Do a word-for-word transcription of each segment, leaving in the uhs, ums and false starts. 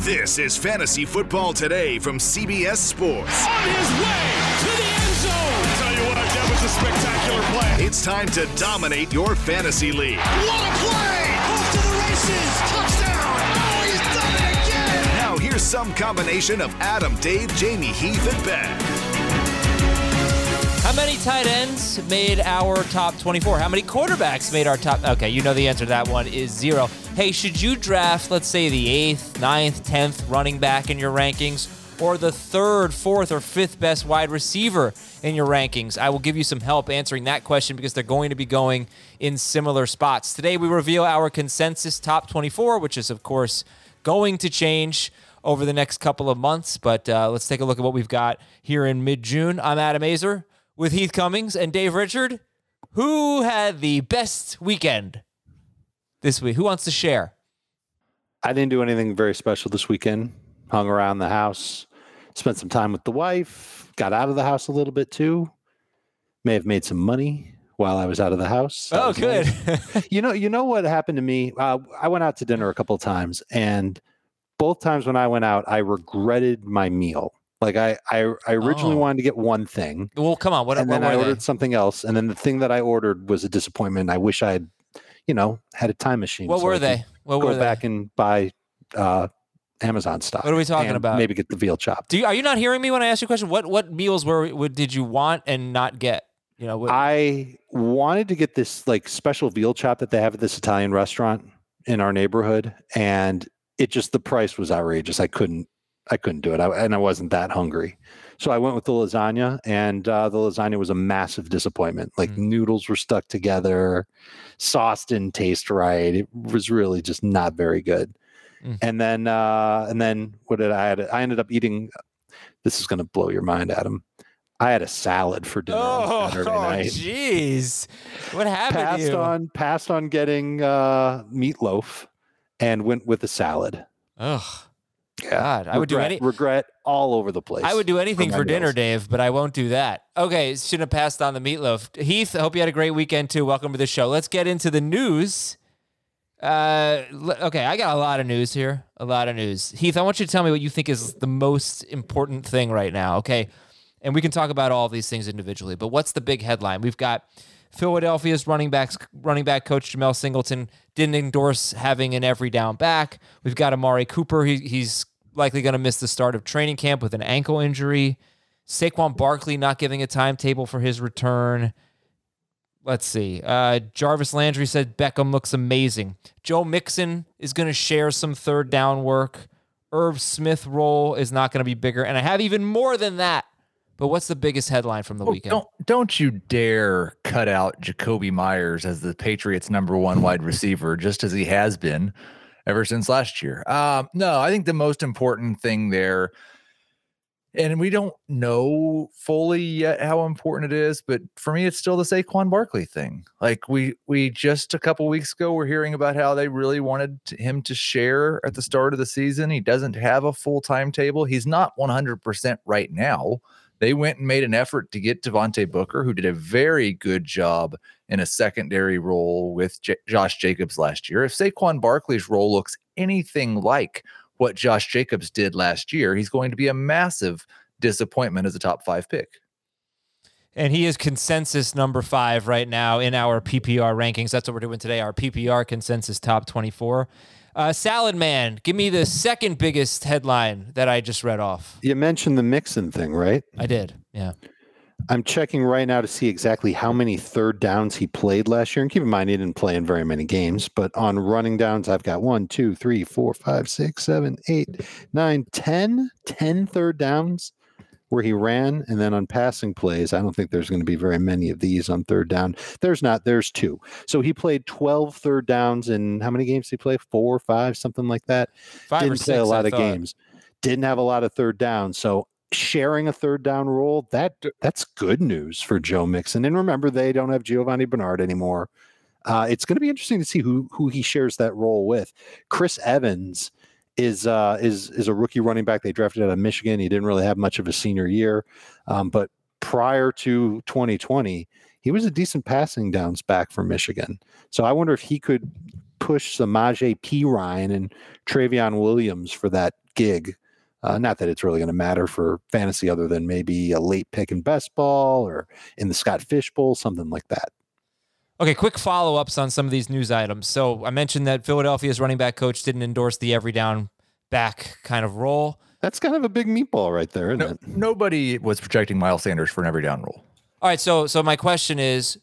This is Fantasy Football Today from C B S Sports. On his way to the end zone. I'll tell you what, that was a spectacular play. It's time to dominate your fantasy league. What a play! Off to the races. Touchdown. Oh, he's done it again. Now here's some combination of Adam, Dave, Jamie, Heath, and Ben. How many tight ends made our top twenty-four? How many quarterbacks made our top? Okay, you know the answer to that one is zero. Hey, should you draft, let's say, the eighth, ninth, tenth running back in your rankings, or the third, fourth, or fifth best wide receiver in your rankings? I will give you some help answering that question because they're going to be going in similar spots. Today, we reveal our consensus top twenty-four, which is, of course, going to change over the next couple of months. But uh, let's take a look at what we've got here in mid-June. I'm Adam Azer with Heath Cummings and Dave Richard. Who had the best weekend this week? Who wants to share? I didn't do anything very special this weekend. Hung around the house, spent some time with the wife, got out of the house a little bit too. May have made some money while I was out of the house. That oh, good. Nice. you know, you know what happened to me? Uh, I went out to dinner a couple of times, and both times when I went out, I regretted my meal. Like I, I, I originally oh. wanted to get one thing. Well, come on. What, and what then were I ordered they? something else. And then the thing that I ordered was a disappointment. I wish I had, you know, had a time machine. What so were I they? What go were they? back and buy uh, Amazon stock. What are we talking and about? Maybe get the veal chop. Do you, are you not hearing me when I ask you a question? What what meals were what did you want and not get? You know, what, I wanted to get this like special veal chop that they have at this Italian restaurant in our neighborhood, and it just the price was outrageous. I couldn't. I couldn't do it, I, and I wasn't that hungry. So I went with the lasagna, and uh, the lasagna was a massive disappointment. Like mm. noodles were stuck together, sauce didn't taste right. It was really just not very good. Mm. And then, uh, and then what did I had? I ended up eating. This is going to blow your mind, Adam. I had a salad for dinner oh, on Saturday night. Jeez, what happened passed to you? on passed on getting uh, meatloaf, and went with a salad. Ugh. Yeah, God, regret, I would do any regret all over the place. I would do anything for, for dinner, meals. Dave, but I won't do that. Okay, shouldn't have passed on the meatloaf. Heath, I hope you had a great weekend too. Welcome to the show. Let's get into the news. Uh, okay, I got a lot of news here. A lot of news. Heath, I want you to tell me what you think is the most important thing right now. Okay, and we can talk about all of these things individually. But what's the big headline? We've got Philadelphia's running backs, running back coach Jamel Singleton didn't endorse having an every down back. We've got Amari Cooper. He, he's likely going to miss the start of training camp with an ankle injury. Saquon Barkley not giving a timetable for his return. Let's see. Uh, Jarvis Landry said Beckham looks amazing. Joe Mixon is going to share some third down work. Irv Smith role is not going to be bigger. And I have even more than that. But what's the biggest headline from the oh, weekend? Don't don't you dare cut out Jacoby Myers as the Patriots' number one wide receiver, just as he has been ever since last year. Um, no, I think the most important thing there, and we don't know fully yet how important it is, but for me, it's still the Saquon Barkley thing. Like we we just a couple weeks ago were hearing about how they really wanted him to share at the start of the season. He doesn't have a full timetable. He's not one hundred percent right now. They went and made an effort to get Devontae Booker, who did a very good job in a secondary role with J- Josh Jacobs last year. If Saquon Barkley's role looks anything like what Josh Jacobs did last year, he's going to be a massive disappointment as a top five pick. And he is consensus number five right now in our P P R rankings. That's what we're doing today, our P P R consensus top twenty-four. Uh, Salad Man, give me the second biggest headline that I just read off. You mentioned the Mixon thing, right? I did, yeah. I'm checking right now to see exactly how many third downs he played last year. And keep in mind, he didn't play in very many games. But on running downs, I've got one, two, three, four, five, six, seven, eight, nine, ten, ten third downs where he ran. And then on passing plays, I don't think there's going to be very many of these on third down. There's not. There's two. So he played twelve third downs in how many games did he play? Four, five, something like that. Five Didn't or play six, a lot I of thought. games. Didn't have a lot of third downs. So sharing a third down role, that that's good news for Joe Mixon. And remember, they don't have Giovanni Bernard anymore. Uh, it's going to be interesting to see who who he shares that role with. Chris Evans is uh, is is a rookie running back they drafted out of Michigan. He didn't really have much of a senior year, um, but prior to twenty twenty, he was a decent passing downs back for Michigan. So I wonder if he could push Samaje Perine and Travion Williams for that gig. Uh, not that it's really going to matter for fantasy other than maybe a late pick in best ball or in the Scott Fish Bowl, something like that. Okay, quick follow-ups on some of these news items. So I mentioned that Philadelphia's running back coach didn't endorse the every down back kind of role. That's kind of a big meatball right there, isn't no, it? Nobody was projecting Miles Sanders for an every down role. All right, so so my question is,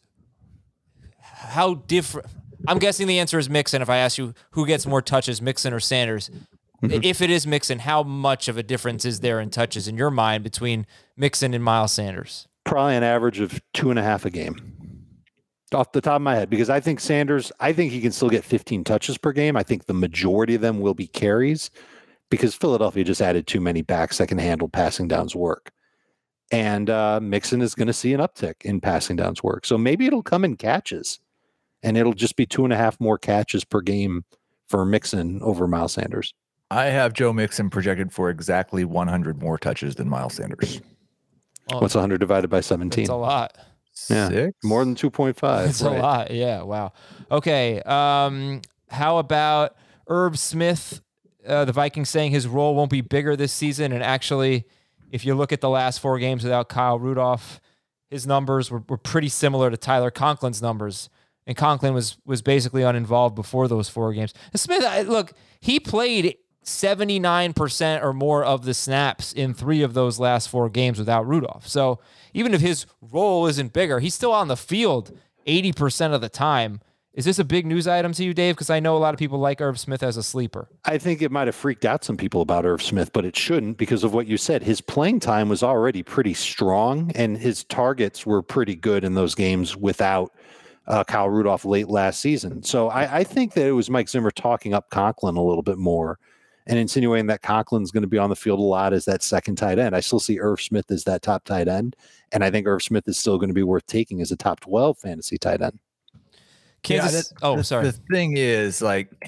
how different? I'm guessing the answer is Mixon. If I ask you who gets more touches, Mixon or Sanders, mm-hmm. if it is Mixon, how much of a difference is there in touches in your mind between Mixon and Miles Sanders? Probably an average of two and a half a game. Off the top of my head, because I think Sanders, I think he can still get fifteen touches per game. I think the majority of them will be carries because Philadelphia just added too many backs that can handle passing downs work. And uh, Mixon is going to see an uptick in passing downs work. So maybe it'll come in catches and it'll just be two and a half more catches per game for Mixon over Miles Sanders. I have Joe Mixon projected for exactly one hundred more touches than Miles Sanders. Oh, What's one hundred divided by seventeen? It's a lot. Yeah, Six? more than two point five. It's right. a lot. Yeah. Wow. Okay. Um, how about Irv Smith? Uh, the Vikings saying his role won't be bigger this season. And actually, if you look at the last four games without Kyle Rudolph, his numbers were, were pretty similar to Tyler Conklin's numbers. And Conklin was was basically uninvolved before those four games. And Smith, I, look, he played seventy-nine percent or more of the snaps in three of those last four games without Rudolph. So even if his role isn't bigger, he's still on the field eighty percent of the time. Is this a big news item to you, Dave? Because I know a lot of people like Irv Smith as a sleeper. I think it might have freaked out some people about Irv Smith, but it shouldn't because of what you said. His playing time was already pretty strong, and his targets were pretty good in those games without uh, Kyle Rudolph late last season. So I, I think that it was Mike Zimmer talking up Conklin a little bit more and insinuating that Conklin's going to be on the field a lot as that second tight end. I still see Irv Smith as that top tight end, and I think Irv Smith is still going to be worth taking as a top twelve fantasy tight end. Kansas. Yeah, that, oh, the, sorry. The thing is, like,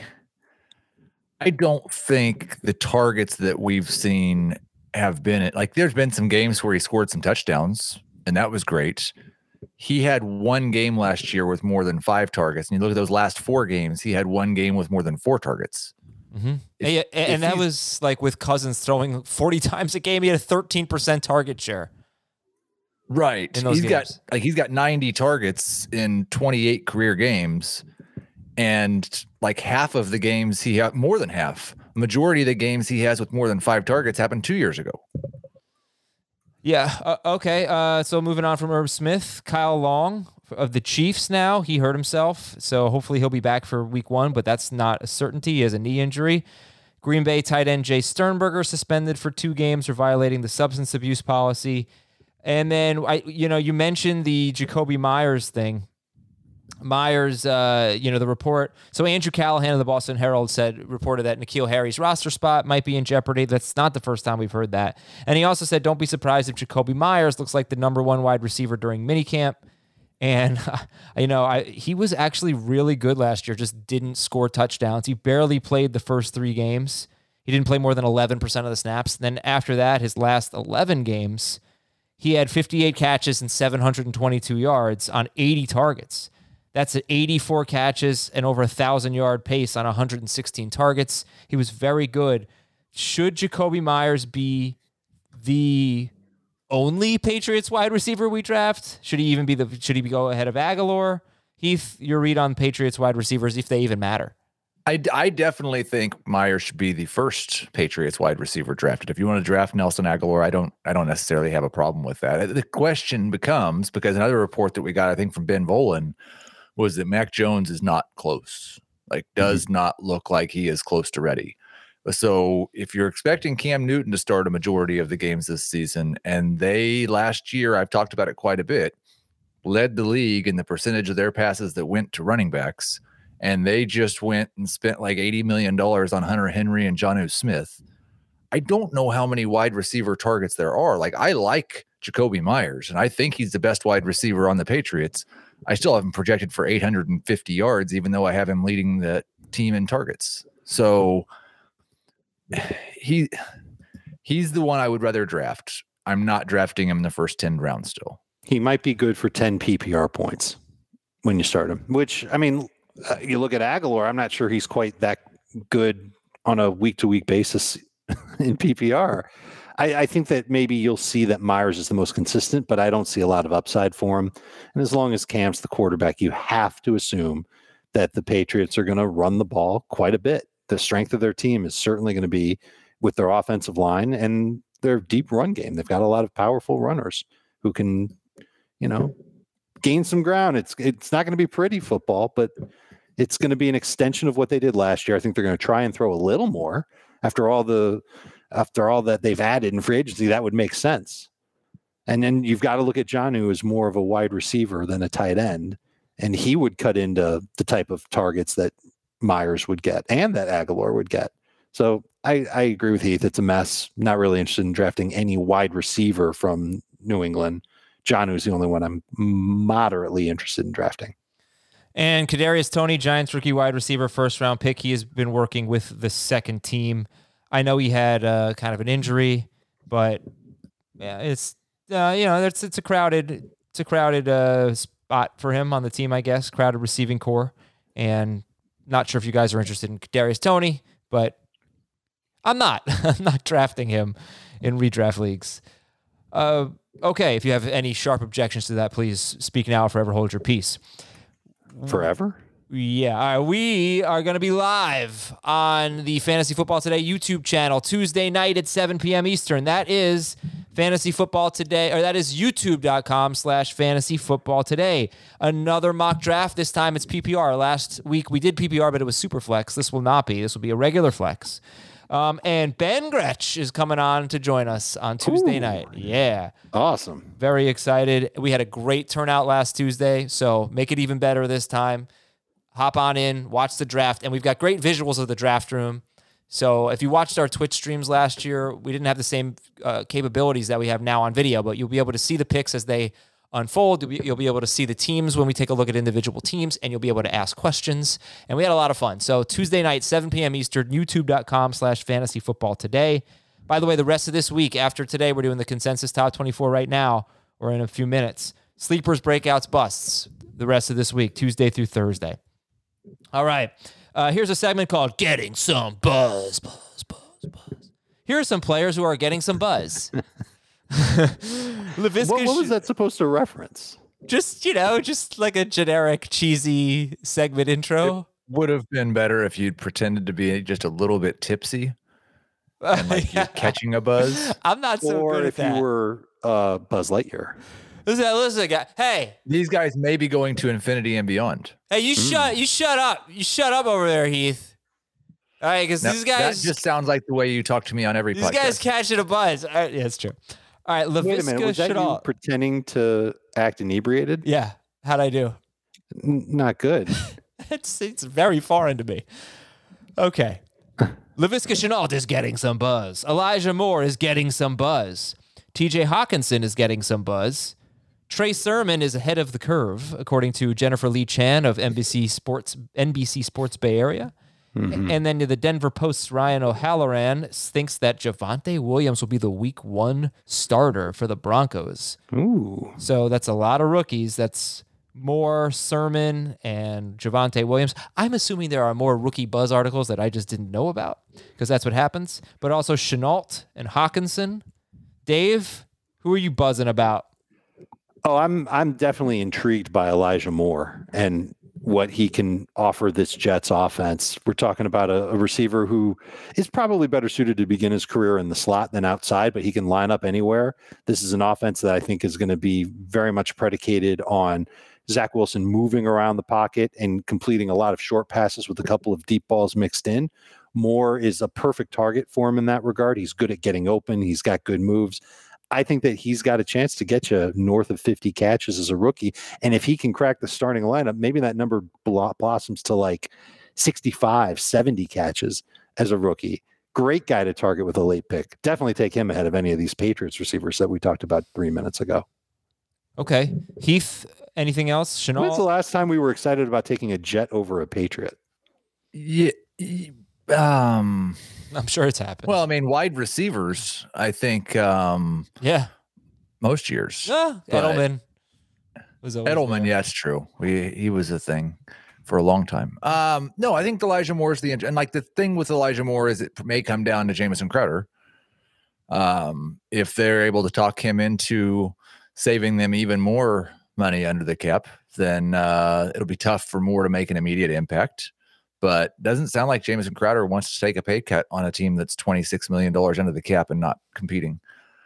I don't think the targets that we've seen have been like. There's been some games where he scored some touchdowns, and that was great. He had one game last year with more than five targets, and you look at those last four games. He had one game with more than four targets. Mm-hmm. If, and, and that was like with Cousins throwing forty times a game. He had a thirteen percent target share. Right. In those he's games. got like he's got ninety targets in twenty-eight career games, and like half of the games he had more than half. Majority of the games he has with more than five targets happened two years ago. Yeah. Uh, okay. Uh, so moving on from Irv Smith, Kyle Long of the Chiefs now. He hurt himself, so hopefully he'll be back for week one, but that's not a certainty. He has a knee injury. Green Bay tight end Jay Sternberger suspended for two games for violating the substance abuse policy. And then, I, you know, you mentioned the Jacoby Myers thing. Myers, uh, you know, the report. So Andrew Callahan of the Boston Herald said, reported that N'Keal Harry's roster spot might be in jeopardy. That's not the first time we've heard that. And he also said, don't be surprised if Jacoby Myers looks like the number one wide receiver during minicamp. And, you know, I, he was actually really good last year, just didn't score touchdowns. He barely played the first three games. He didn't play more than eleven percent of the snaps. Then after that, his last eleven games, he had fifty-eight catches and seven hundred twenty-two yards on eighty targets. That's at eighty-four catches and over a one thousand-yard pace on one hundred sixteen targets. He was very good. Should Jacoby Myers be the only Patriots wide receiver we draft? Should he even be the? Should he go ahead of Aguilar? Heath, your read on Patriots wide receivers, if they even matter? I, I definitely think Myers should be the first Patriots wide receiver drafted. If you want to draft Nelson Aguilar, I don't I don't necessarily have a problem with that. The question becomes, because another report that we got, I think, from Ben Volen was that Mac Jones is not close, like does mm-hmm. not look like he is close to ready. So if you're expecting Cam Newton to start a majority of the games this season, and they last year, I've talked about it quite a bit, led the league in the percentage of their passes that went to running backs, and they just went and spent like eighty million dollars on Hunter Henry and Jonnu Smith. I don't know how many wide receiver targets there are. Like, I like Jacoby Myers, and I think he's the best wide receiver on the Patriots. I still have him projected for eight hundred fifty yards, even though I have him leading the team in targets. So he he's the one I would rather draft. I'm not drafting him in the first ten rounds still. He might be good for ten P P R points when you start him, which, I mean, uh, you look at Aguilar, I'm not sure he's quite that good on a week-to-week basis in P P R. I, I think that maybe you'll see that Myers is the most consistent, but I don't see a lot of upside for him. And as long as Cam's the quarterback, you have to assume that the Patriots are going to run the ball quite a bit. The strength of their team is certainly going to be with their offensive line and their deep run game. They've got a lot of powerful runners who can, you know, gain some ground. It's it's not going to be pretty football, but it's going to be an extension of what they did last year. I think they're going to try and throw a little more after all the after all that they've added in free agency. That would make sense. And then you've got to look at Jonnu as more of a wide receiver than a tight end, and he would cut into the type of targets that Myers would get and that Aguilar would get. So I, I agree with Heath. It's a mess. Not really interested in drafting any wide receiver from New England. Jonnu is the only one I'm moderately interested in drafting. And Kadarius Toney, Giants rookie wide receiver, first round pick. He has been working with the second team. I know he had uh, kind of an injury, but yeah, it's uh, you know it's it's a crowded it's a crowded uh, spot for him on the team, I guess. Crowded receiving core, and not sure if you guys are interested in Kadarius Toney, but I'm not. I'm not drafting him in redraft leagues. Uh, okay, if you have any sharp objections to that, please speak now or forever hold your peace. Forever? Yeah. All right, we are going to be live on the Fantasy Football Today YouTube channel Tuesday night at seven p.m. Eastern. That is Fantasy Football Today, or that is youtube.com slash Fantasy Football Today. Another mock draft. This time it's P P R. Last week we did P P R, but it was super flex. This will not be. This will be a regular flex. Um, and Ben Gretsch is coming on to join us on Tuesday Ooh. night. Yeah. Awesome. Very excited. We had a great turnout last Tuesday, so make it even better this time. Hop on in, watch the draft, and we've got great visuals of the draft room. So if you watched our Twitch streams last year, we didn't have the same uh, capabilities that we have now on video, but you'll be able to see the picks as they unfold. You'll be, you'll be able to see the teams when we take a look at individual teams, and you'll be able to ask questions. And we had a lot of fun. So Tuesday night, seven p.m. Eastern, youtube.com slash fantasy football today. By the way, the rest of this week, after today, we're doing the consensus top twenty-four right now, or in a few minutes. Sleepers, breakouts, busts, the rest of this week, Tuesday through Thursday. All right. Uh, here's a segment called Getting Some Buzz, Buzz, Buzz, Buzz. Here are some players who are getting some buzz. Laviska, what, what was that supposed to reference? Just, you know, just like a generic, cheesy segment intro. It would have been better if you'd pretended to be just a little bit tipsy and like you're catching a buzz. I'm not so or good at if that. you were uh, Buzz Lightyear. Listen, listen, guy. Hey, these guys may be going to infinity and beyond. Hey, you mm. shut, you shut up, you shut up over there, Heath. All right, because these guys that just sounds like the way you talk to me on every these podcast. These guys catching a buzz. All right, yeah, it's true. All right, Laviska Wait a minute, was that you all... pretending to act inebriated? Yeah, how'd I do? N- not good. it's it's very foreign to me. Okay. Laviska Shenault is getting some buzz. Elijah Moore is getting some buzz. T J Hawkinson is getting some buzz. Trey Sermon is ahead of the curve, according to Jennifer Lee Chan of N B C Sports, N B C Sports Bay Area. Mm-hmm. And then the Denver Post's Ryan O'Halloran thinks that Javonte Williams will be the week one starter for the Broncos. Ooh. So that's a lot of rookies. That's Moore, Sermon, and Javonte Williams. I'm assuming there are more rookie buzz articles that I just didn't know about, because that's what happens. But also Shenault and Hawkinson. Dave, who are you buzzing about? Oh, I'm I'm definitely intrigued by Elijah Moore and what he can offer this Jets offense. We're talking about a, a receiver who is probably better suited to begin his career in the slot than outside, but he can line up anywhere. This is an offense that I think is going to be very much predicated on Zach Wilson moving around the pocket and completing a lot of short passes with a couple of deep balls mixed in. Moore is a perfect target for him in that regard. He's good at getting open. He's got good moves. I think that he's got a chance to get you north of fifty catches as a rookie. And if he can crack the starting lineup, maybe that number blossoms to like sixty-five, seventy catches as a rookie. Great guy to target with a late pick. Definitely take him ahead of any of these Patriots receivers that we talked about three minutes ago. Okay. Heath, anything else? Shenault? When's the last time we were excited about taking a Jet over a Patriot? Yeah. Um... I'm sure it's happened. Well, I mean, wide receivers, I think, um, yeah, most years. Yeah, Edelman was Edelman. there. Yeah, it's true. We he was a thing for a long time. Um, no, I think Elijah Moore is the and like the thing with Elijah Moore is it may come down to Jamison Crowder, Um, if they're able to talk him into saving them even more money under the cap, then uh, it'll be tough for Moore to make an immediate impact. But doesn't sound like Jamison Crowder wants to take a pay cut on a team that's twenty-six million dollars under the cap and not competing.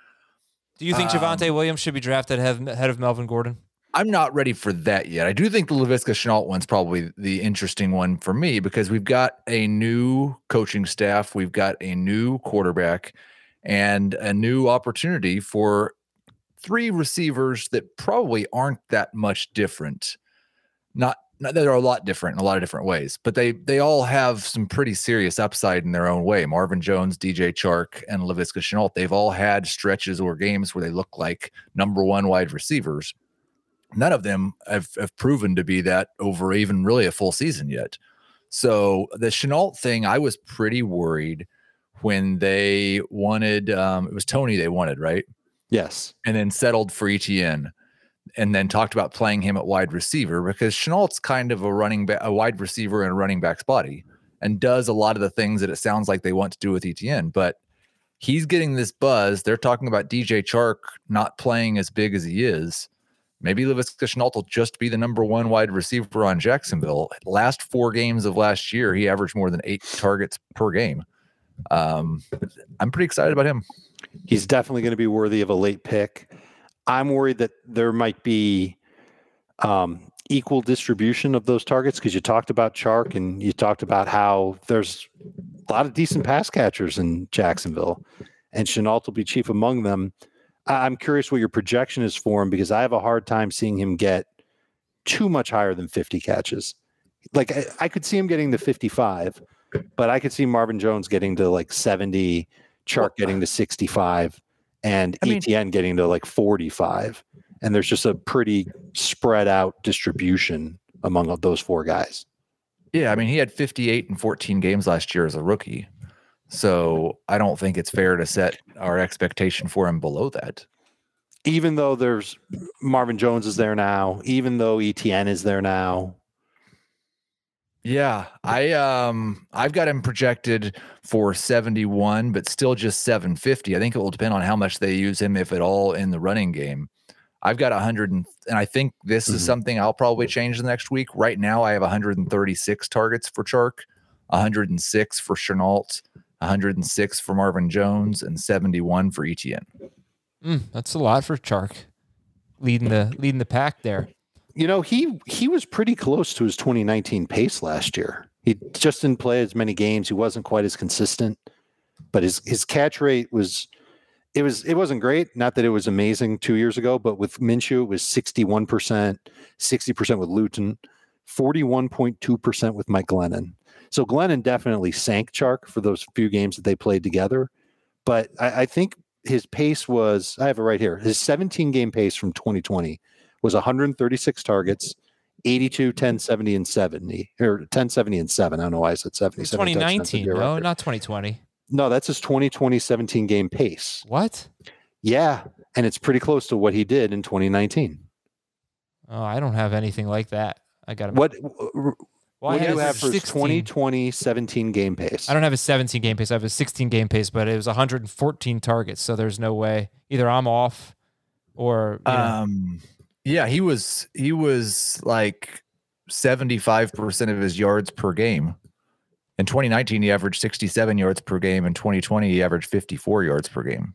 Do you think um, Javonte Williams should be drafted ahead of Melvin Gordon? I'm not ready for that yet. I do think the Laviska Shenault one's probably the interesting one for me because we've got a new coaching staff, we've got a new quarterback, and a new opportunity for three receivers that probably aren't that much different. Not, not they're a lot different in a lot of different ways, but they they all have some pretty serious upside in their own way. Marvin Jones, D J Chark, and Laviska Shenault, they've all had stretches or games where they look like number one wide receivers. None of them have, have proven to be that over even really a full season yet. So the Shenault thing, I was pretty worried when they wanted, um, it was Tony they wanted, right? Yes. And then settled for Etienne and then talked about playing him at wide receiver because Chenault's kind of a running back, a wide receiver in a running back's body and does a lot of the things that it sounds like they want to do with Etienne, but he's getting this buzz. They're talking about D J Chark not playing as big as he is. Maybe Laviska Shenault will just be the number one wide receiver on Jacksonville. Last four games of last year, he averaged more than eight targets per game. Um, I'm pretty excited about him. He's definitely going to be worthy of a late pick. I'm worried that there might be um, equal distribution of those targets because you talked about Chark and you talked about how there's a lot of decent pass catchers in Jacksonville, and Shenault will be chief among them. I'm curious what your projection is for him because I have a hard time seeing him get too much higher than fifty catches. Like I, I could see him getting to fifty-five, but I could see Marvin Jones getting to like seventy, Chark getting to sixty-five, and I mean, Etienne getting to like forty-five. And there's just a pretty spread out distribution among those four guys. Yeah, I mean, he had fifty-eight and fourteen games last year as a rookie. So I don't think it's fair to set our expectation for him below that. Even though there's Marvin Jones is there now, even though Etienne is there now. Yeah, I um I've got him projected for seventy-one, but still just seven fifty. I think it will depend on how much they use him, if at all, in the running game. I've got one hundred, and, and I think this mm-hmm. is something I'll probably change the next week. Right now, I have one hundred thirty-six targets for Chark, one hundred six for Shenault, one hundred six for Marvin Jones, and seventy-one for Etienne. Mm, that's a lot for Chark, leading the leading the pack there. You know, he he was pretty close to his twenty nineteen pace last year. He just didn't play as many games. He wasn't quite as consistent, but his his catch rate was it was it wasn't great. Not that it was amazing two years ago, but with Minshew it was sixty-one percent, sixty percent with Luton, forty-one point two percent with Mike Glennon. So Glennon definitely sank Chark for those few games that they played together. But I, I think his pace was, I have it right here, his seventeen-game pace from twenty twenty was one hundred thirty-six targets, eighty-two, ten, seventy, and seventy, or ten, seventy, and seven. I don't know why I said seventy. It's twenty nineteen, no, not twenty twenty. No, that's his twenty twenty seventeen-game pace. What? Yeah, and it's pretty close to what he did in twenty nineteen. Oh, I don't have anything like that. I got to. What? Well, what do you have for his twenty twenty seventeen-game pace? I don't have a seventeen-game pace. I have a sixteen-game pace, but it was one hundred fourteen targets, so there's no way. Either I'm off or... You know. Um, yeah, he was he was like seventy-five percent of his yards per game. In twenty nineteen, he averaged sixty-seven yards per game. In twenty twenty, he averaged fifty-four yards per game.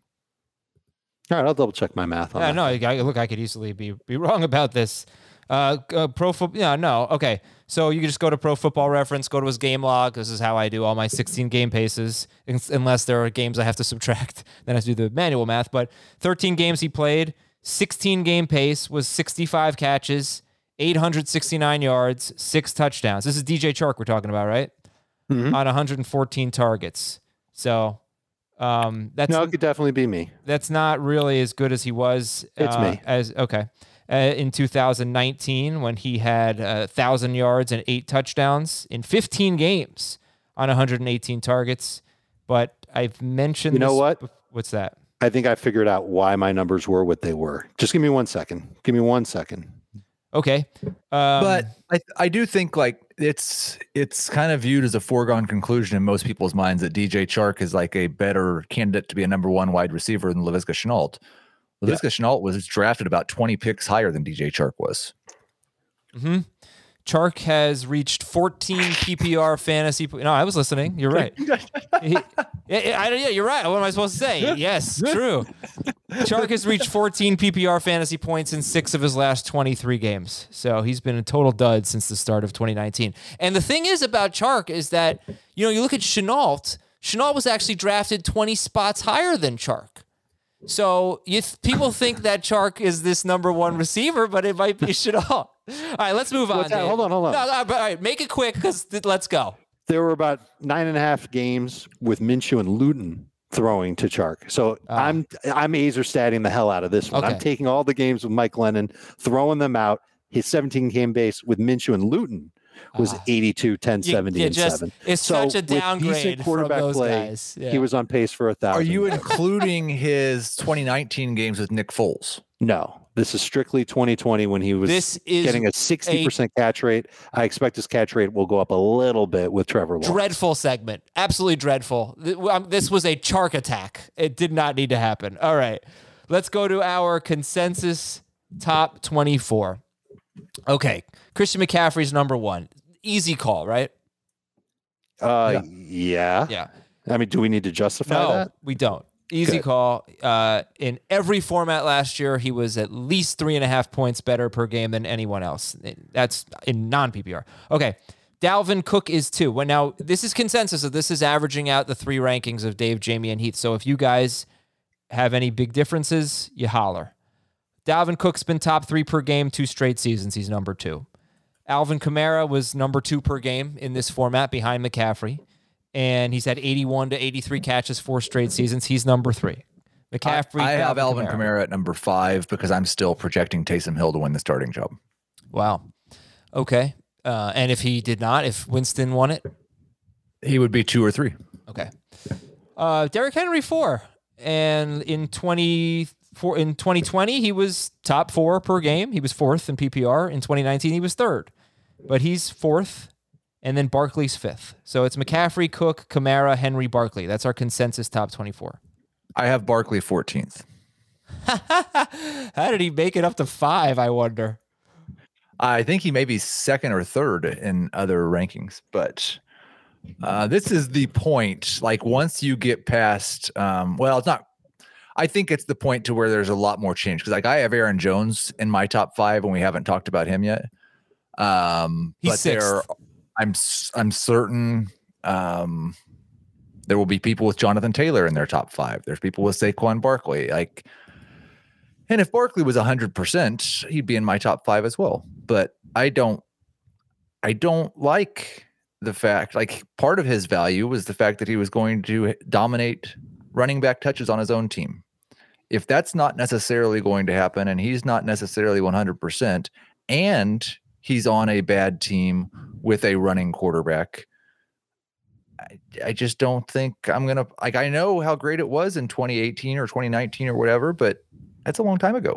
All right, I'll double-check my math on yeah, that. No, I, look, I could easily be, be wrong about this. Uh, uh, pro football. Yeah, no. Okay. So you can just go to Pro Football Reference, go to his game log. This is how I do all my sixteen game paces, unless there are games I have to subtract. Then I have to do the manual math. But thirteen games he played, sixteen game pace was sixty-five catches, eight hundred sixty-nine yards, six touchdowns. This is D J Chark we're talking about, right? Mm-hmm. On one hundred fourteen targets. So um, that's no, it could definitely be me. That's not really as good as he was. It's uh, me. As okay. Uh, in two thousand nineteen, when he had uh, one thousand yards and eight touchdowns in fifteen games on one hundred eighteen targets. But I've mentioned You know this what? Be- what's that? I think I figured out why my numbers were what they were. Just give me one second. Give me one second. Okay. Um, but I, I do think, like, it's it's kind of viewed as a foregone conclusion in most people's minds that D J Chark is like a better candidate to be a number one wide receiver than Laviska Shenault. Laviska yeah. Shenault was drafted about twenty picks higher than D J Chark was. Mm-hmm. Chark has reached fourteen P P R fantasy. No, I was listening. You're right. he, yeah, I, yeah, you're right. What am I supposed to say? Yes, true. Chark has reached fourteen P P R fantasy points in six of his last twenty-three games. So he's been a total dud since the start of twenty nineteen. And the thing is about Chark is that, you know, you look at Shenault. Shenault was actually drafted twenty spots higher than Chark. So you th- people think that Chark is this number one receiver, but it might be Shenault. All right, let's move on. Hold on, hold on. No, no, all right, make it quick because th- let's go. There were about nine and a half games with Minshew and Luton throwing to Chark. So uh, I'm I'm Azer-statting the hell out of this one. Okay. I'm taking all the games with Mike Lennon, throwing them out. His seventeen game base with Minshew and Luton was uh, eighty-two, ten, seventy, you, you and just, seven. It's so such a downgrade quarterback from those play, guys. Yeah. He was on pace for a thousand. Are you including his twenty nineteen games with Nick Foles? No. This is strictly twenty twenty when he was this is getting a sixty percent a catch rate. I expect his catch rate will go up a little bit with Trevor Lawrence. Dreadful segment. Absolutely dreadful. This was a Chark attack. It did not need to happen. All right. Let's go to our consensus top twenty-four. Okay. Christian McCaffrey's number one. Easy call, right? Uh, yeah. Yeah. I mean, do we need to justify no, that? We don't. Easy Good. call. Uh, in every format last year, he was at least three and a half points better per game than anyone else. That's in non-P P R. Okay. Dalvin Cook is two. Well, now, this is consensus. So this is averaging out the three rankings of Dave, Jamie, and Heath. So if you guys have any big differences, you holler. Dalvin Cook's been top three per game two straight seasons. He's number two. Alvin Kamara was number two per game in this format behind McCaffrey. And he's had eighty-one to eighty-three catches four straight seasons. He's number three. McCaffrey. I, I have Alvin Kamara. Kamara at number five because I'm still projecting Taysom Hill to win the starting job. Wow. Okay. Uh, and if he did not, if Winston won it, he would be two or three. Okay. Uh, Derrick Henry four, and in twenty four in twenty twenty he was top four per game. He was fourth in P P R. In twenty nineteen he was third, but he's fourth. And then Barkley's fifth. So it's McCaffrey, Cook, Kamara, Henry, Barkley. That's our consensus top twenty-four. I have Barkley fourteenth. How did he make it up to five, I wonder? I think he may be second or third in other rankings. But uh, this is the point. Like once you get past, um, well, it's not. I think it's the point to where there's a lot more change. Because like I have Aaron Jones in my top five and we haven't talked about him yet. Um, He's but sixth. there I'm I'm certain um, there will be people with Jonathan Taylor in their top five. There's people with Saquon Barkley. Like, and if Barkley was one hundred percent, he'd be in my top five as well. But I don't, I don't like the fact, like part of his value was the fact that he was going to dominate running back touches on his own team. If that's not necessarily going to happen and he's not necessarily one hundred percent and he's on a bad team with a running quarterback, I, I just don't think I'm going to, like, I know how great it was in twenty eighteen or twenty nineteen or whatever, but that's a long time ago.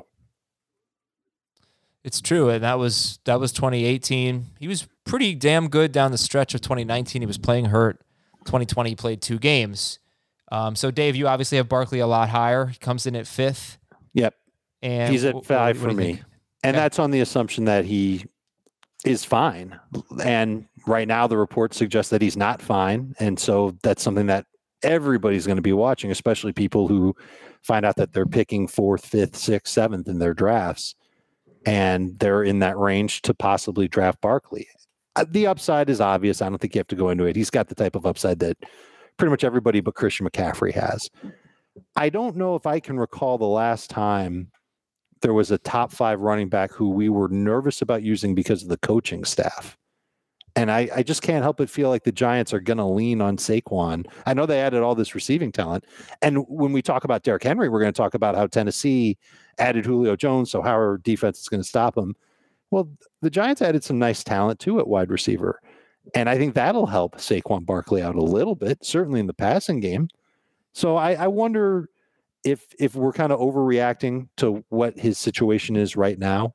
It's true. And that was, that was twenty eighteen. He was pretty damn good down the stretch of twenty nineteen. He was playing hurt. twenty twenty, he played two games. Um, so Dave, you obviously have Barkley a lot higher. He comes in at fifth. Yep. And he's at five what, what for me. Think? And okay. That's on the assumption that he is fine. And right now the reports suggest that he's not fine. And so that's something that everybody's going to be watching, especially people who find out that they're picking fourth, fifth, sixth, seventh in their drafts. And they're in that range to possibly draft Barkley. The upside is obvious. I don't think you have to go into it. He's got the type of upside that pretty much everybody but Christian McCaffrey has. I don't know if I can recall the last time there was a top five running back who we were nervous about using because of the coaching staff. And I, I just can't help but feel like the Giants are going to lean on Saquon. I know they added all this receiving talent. And when we talk about Derrick Henry, we're going to talk about how Tennessee added Julio Jones, so how our defense is going to stop him. Well, the Giants added some nice talent too at wide receiver. And I think that'll help Saquon Barkley out a little bit, certainly in the passing game. So I, I wonder if if we're kind of overreacting to what his situation is right now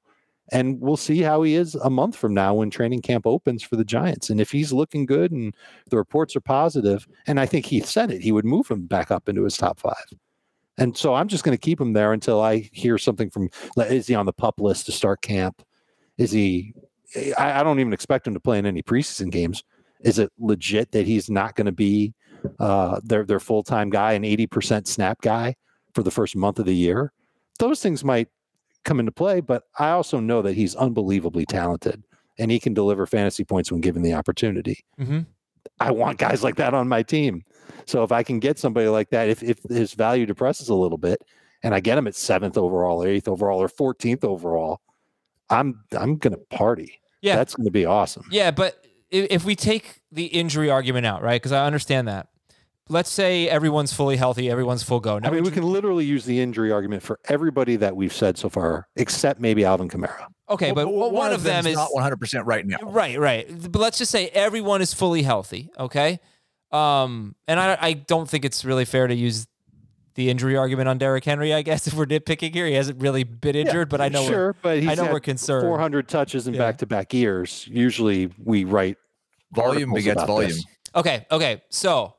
And we'll see how he is a month from now when training camp opens for the Giants. And if he's looking good and the reports are positive, and I think Heath said it, he would move him back up into his top five. And so I'm just going to keep him there until I hear something from, is he on the PUP list to start camp? Is he, I, I don't even expect him to play in any preseason games. Is it legit that he's not going to be uh, their, their full-time guy, an eighty percent snap guy for the first month of the year? Those things might come into play, but I also know that he's unbelievably talented and he can deliver fantasy points when given the opportunity. Mm-hmm. I want guys like that on my team. So if I can get somebody like that, if, if his value depresses a little bit and I get him at seventh overall or eighth overall or fourteenth overall, I'm, I'm going to party. Yeah. That's going to be awesome. Yeah. But if, if we take the injury argument out, right? Cause I understand that. Let's say everyone's fully healthy, everyone's full go. Now I mean, we can literally use the injury argument for everybody that we've said so far, except maybe Alvin Kamara. Okay, but well, one, one of them is not one hundred percent right now. Right, right. But let's just say everyone is fully healthy, okay? Um, and I, I don't think it's really fair to use the injury argument on Derrick Henry, I guess, if we're nitpicking here. He hasn't really been injured, yeah, but I know sure, we're, but he's I know had we're concerned. four hundred touches in Yeah. back-to-back years. Usually we write Volume articles begets about volume. this. Okay, okay. So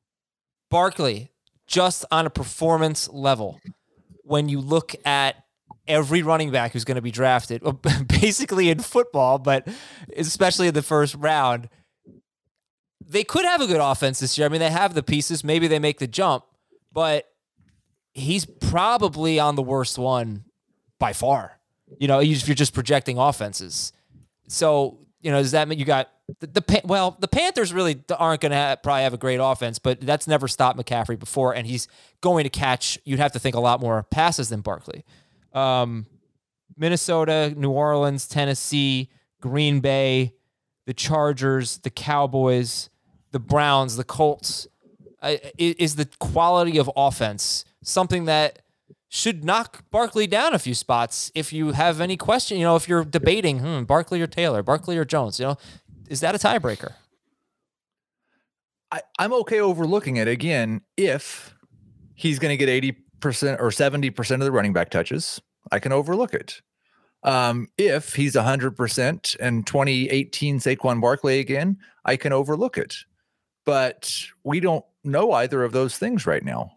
Barkley, just on a performance level, when you look at every running back who's going to be drafted, basically in football, but especially in the first round, they could have a good offense this year. I mean, they have the pieces. Maybe they make the jump, but he's probably on the worst one by far. You know, if you're just projecting offenses. So, you know, does that mean you got the, the well, the Panthers really aren't going to probably have a great offense, but that's never stopped McCaffrey before, and he's going to catch, you'd have to think, a lot more passes than Barkley. Um, Minnesota, New Orleans, Tennessee, Green Bay, the Chargers, the Cowboys, the Browns, the Colts. Uh, is the quality of offense something that should knock Barkley down a few spots? If you have any question, you know, if you're debating, hmm, Barkley or Taylor, Barkley or Jones, you know, is that a tiebreaker? I, I'm okay overlooking it again if he's going to get eighty percent or seventy percent of the running back touches. I can overlook it. Um, if he's one hundred percent and twenty eighteen Saquon Barkley again, I can overlook it. But we don't know either of those things right now.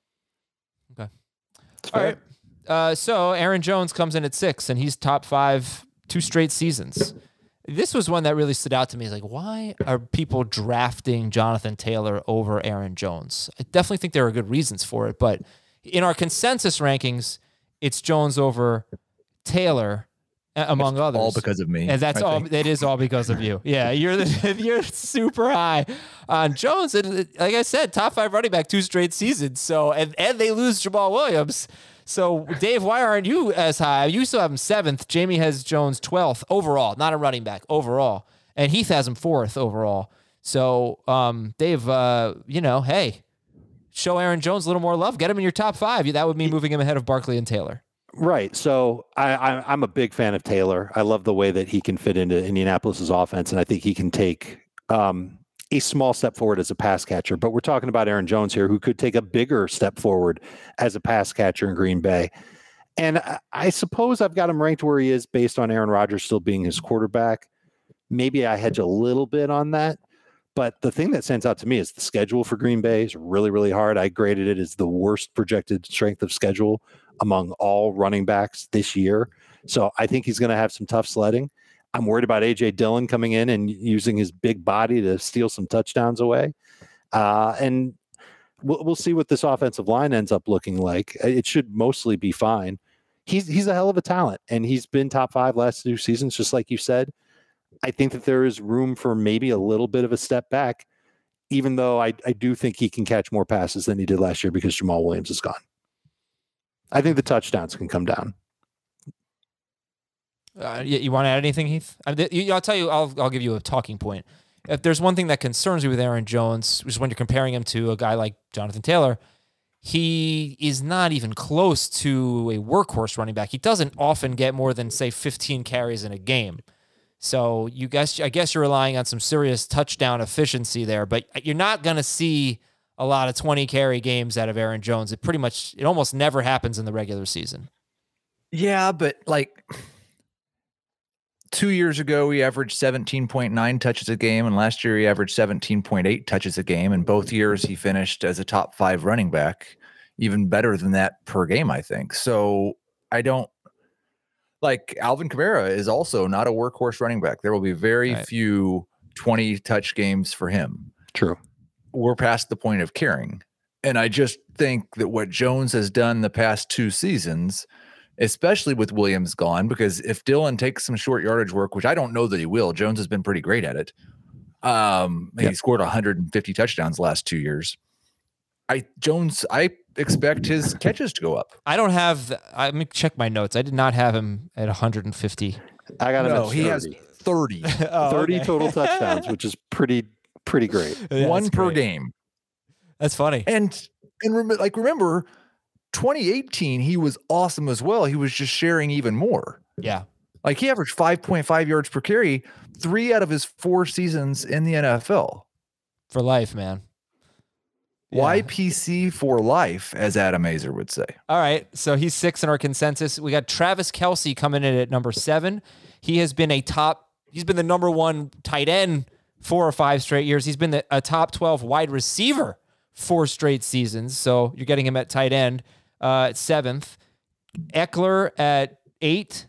Okay. All right. Uh, so Aaron Jones comes in at six, and he's top five two straight seasons. This was one that really stood out to me. It's like, why are people drafting Jonathan Taylor over Aaron Jones? I definitely think there are good reasons for it, but in our consensus rankings, it's Jones over Taylor, among it's others. All because of me. And that's I all. think. That is all because of you. Yeah, you're the, you're super high on Jones. And like I said, top five running back two straight seasons. So and and they lose Jamal Williams. So Dave, why aren't you as high? You still have him seventh. Jamie has Jones twelfth overall, not a running back overall, and Heath has him fourth overall. So um, Dave, uh, you know, hey, show Aaron Jones a little more love. Get him in your top five. That would mean moving him ahead of Barkley and Taylor. Right. So I, I, I'm a big fan of Taylor. I love the way that he can fit into Indianapolis's offense, and I think he can take um, a small step forward as a pass catcher. But we're talking about Aaron Jones here, who could take a bigger step forward as a pass catcher in Green Bay. And I, I suppose I've got him ranked where he is based on Aaron Rodgers still being his quarterback. Maybe I hedge a little bit on that. But the thing that stands out to me is the schedule for Green Bay is really, really hard. I graded it as the worst projected strength of schedule among all running backs this year. So I think he's going to have some tough sledding. I'm worried about A J Dillon coming in and using his big body to steal some touchdowns away. Uh, and we'll, we'll see what this offensive line ends up looking like. It should mostly be fine. He's, he's a hell of a talent, and he's been top five last two seasons, just like you said. I think that there is room for maybe a little bit of a step back, even though I, I do think he can catch more passes than he did last year because Jamal Williams is gone. I think the touchdowns can come down. Uh, you, you want to add anything, Heath? I mean, you, I'll tell you. I'll I'll give you a talking point. If there's one thing that concerns me with Aaron Jones, which is when you're comparing him to a guy like Jonathan Taylor, he is not even close to a workhorse running back. He doesn't often get more than, say, fifteen carries in a game. So you guess I guess you're relying on some serious touchdown efficiency there, but you're not going to see a lot of twenty carry games out of Aaron Jones. It pretty much, it almost never happens in the regular season. Yeah, but like two years ago, he averaged seventeen point nine touches a game, and last year he averaged seventeen point eight touches a game. And both years he finished as a top five running back, even better than that per game, I think. So I don't like Alvin Kamara is also not a workhorse running back. There will be very right. few twenty touch games for him. True. We're past the point of caring. And I just think that what Jones has done the past two seasons, especially with Williams gone, because if Dillon takes some short yardage work, which I don't know that he will, Jones has been pretty great at it. Um, yep. He scored one hundred fifty touchdowns the last two years. I Jones, I expect his catches to go up. I don't have. Let me check my notes. I did not have him at one hundred fifty. I got him no, at he has thirty. oh, thirty okay. total touchdowns, which is pretty pretty great. Yeah, One per great. game. That's funny. And and rem- like remember, twenty eighteen he was awesome as well. He was just sharing even more. Yeah. Like he averaged five point five yards per carry, three out of his four seasons in the N F L. For life, man. Yeah. Y P C for life, as Adam Aizer would say. All right. So he's six in our consensus. We got Travis Kelce coming in at number seven. He has been a top, he's been the number one tight end four or five straight years. He's been the, a top twelve wide receiver four straight seasons. So you're getting him at tight end uh, at seventh. Eckler at eight.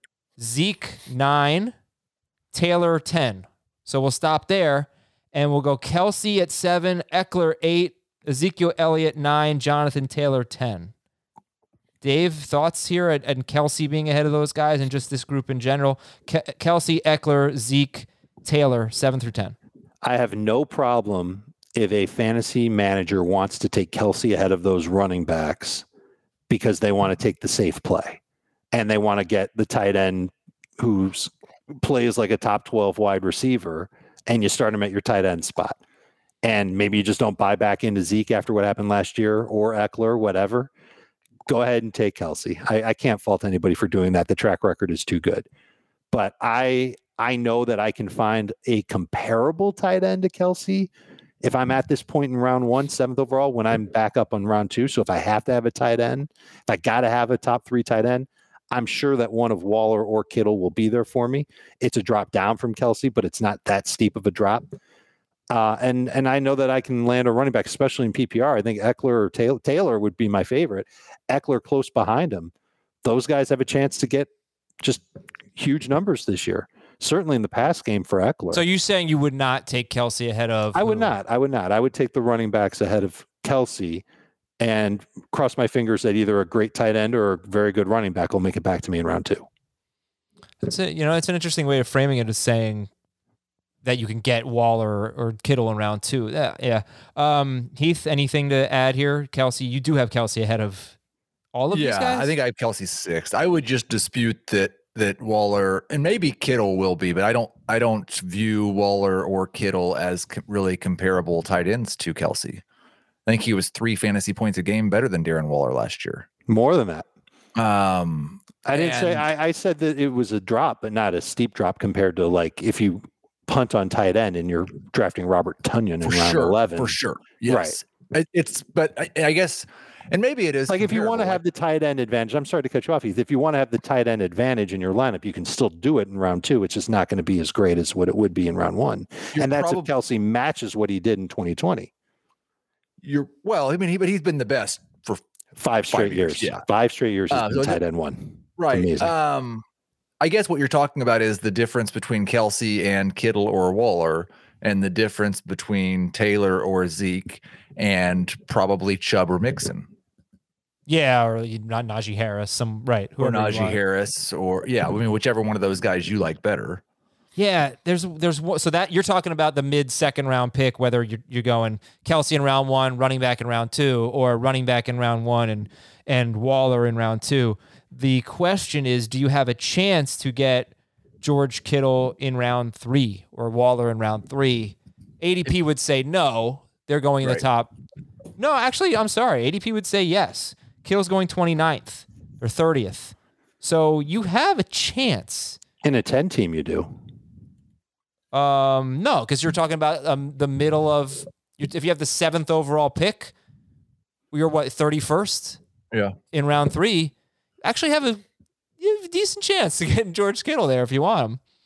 Zeke, nine. Taylor, ten. So we'll stop there, and we'll go Kelce at seven, Eckler, eight, Ezekiel Elliott, nine, Jonathan Taylor, ten. Dave, thoughts here at, at Kelce being ahead of those guys and just this group in general? Ke- Kelce, Eckler, Zeke, Taylor, seven through ten. I have no problem if a fantasy manager wants to take Kelce ahead of those running backs because they want to take the safe play and they want to get the tight end who's plays like a top twelve wide receiver, and you start him at your tight end spot. And maybe you just don't buy back into Zeke after what happened last year or Eckler, whatever. Go ahead and take Kelce. I, I can't fault anybody for doing that. The track record is too good. But I I know that I can find a comparable tight end to Kelce if I'm at this point in round one, seventh overall, when I'm back up on round two. So if I have to have a tight end, if I got to have a top three tight end, I'm sure that one of Waller or Kittle will be there for me. It's a drop down from Kelce, but it's not that steep of a drop. Uh, and and I know that I can land a running back, especially in P P R. I think Eckler or Taylor, Taylor would be my favorite. Eckler close behind him. Those guys have a chance to get just huge numbers this year. Certainly in the pass game for Eckler. So you're saying you would not take Kelce ahead of? I would who? not. I would not. I would take the running backs ahead of Kelce and cross my fingers that either a great tight end or a very good running back will make it back to me in round two. That's it. You know, it's an interesting way of framing it, as saying that you can get Waller or Kittle in round two. Yeah. yeah. Um, Heath, anything to add here? Kelce, you do have Kelce ahead of all of yeah, these guys? I think I have Kelce sixth. I would just dispute that that Waller and maybe Kittle will be, but I don't I don't view Waller or Kittle as co- really comparable tight ends to Kelce. I think he was three fantasy points a game better than Darren Waller last year. More than that. Um, I didn't say I, I said that it was a drop, but not a steep drop compared to like if you punt on tight end and you're drafting Robert Tonyan in round sure, eleven. For sure. Yes. Right. It, it's but I, I guess and maybe it is like if you want to have the tight end advantage. I'm sorry to cut you off, Heath. If you want to have the tight end advantage in your lineup, you can still do it in round two. It's just not going to be as great as what it would be in round one. You're and that's prob- if Kelce matches what he did in twenty twenty. You're well, I mean, he but he's been the best for five straight five years. years. Yeah, five straight years. He's uh, been so tight end one. Right. Amazing. Um, I guess what you're talking about is the difference between Kelce and Kittle or Waller, and the difference between Taylor or Zeke, and probably Chubb or Mixon. Yeah, or not Najee Harris. Some right. Or Najee Harris, or yeah, I mean, whichever one of those guys you like better. Yeah, there's there's so that you're talking about the mid second round pick, whether you're you're going Kelce in round one, running back in round two, or running back in round one and and Waller in round two. The question is, do you have a chance to get George Kittle in round three or Waller in round three? A D P would say no. They're going in right. the top. No, actually, I'm sorry. A D P would say yes. Kittle's going twenty-ninth or thirtieth. So you have a chance. In a ten team, you do. Um, no, because you're talking about um, the middle of if you have the seventh overall pick, you're what thirty-first. Yeah. In round three, actually have a, you have a decent chance to get George Kittle there if you want him.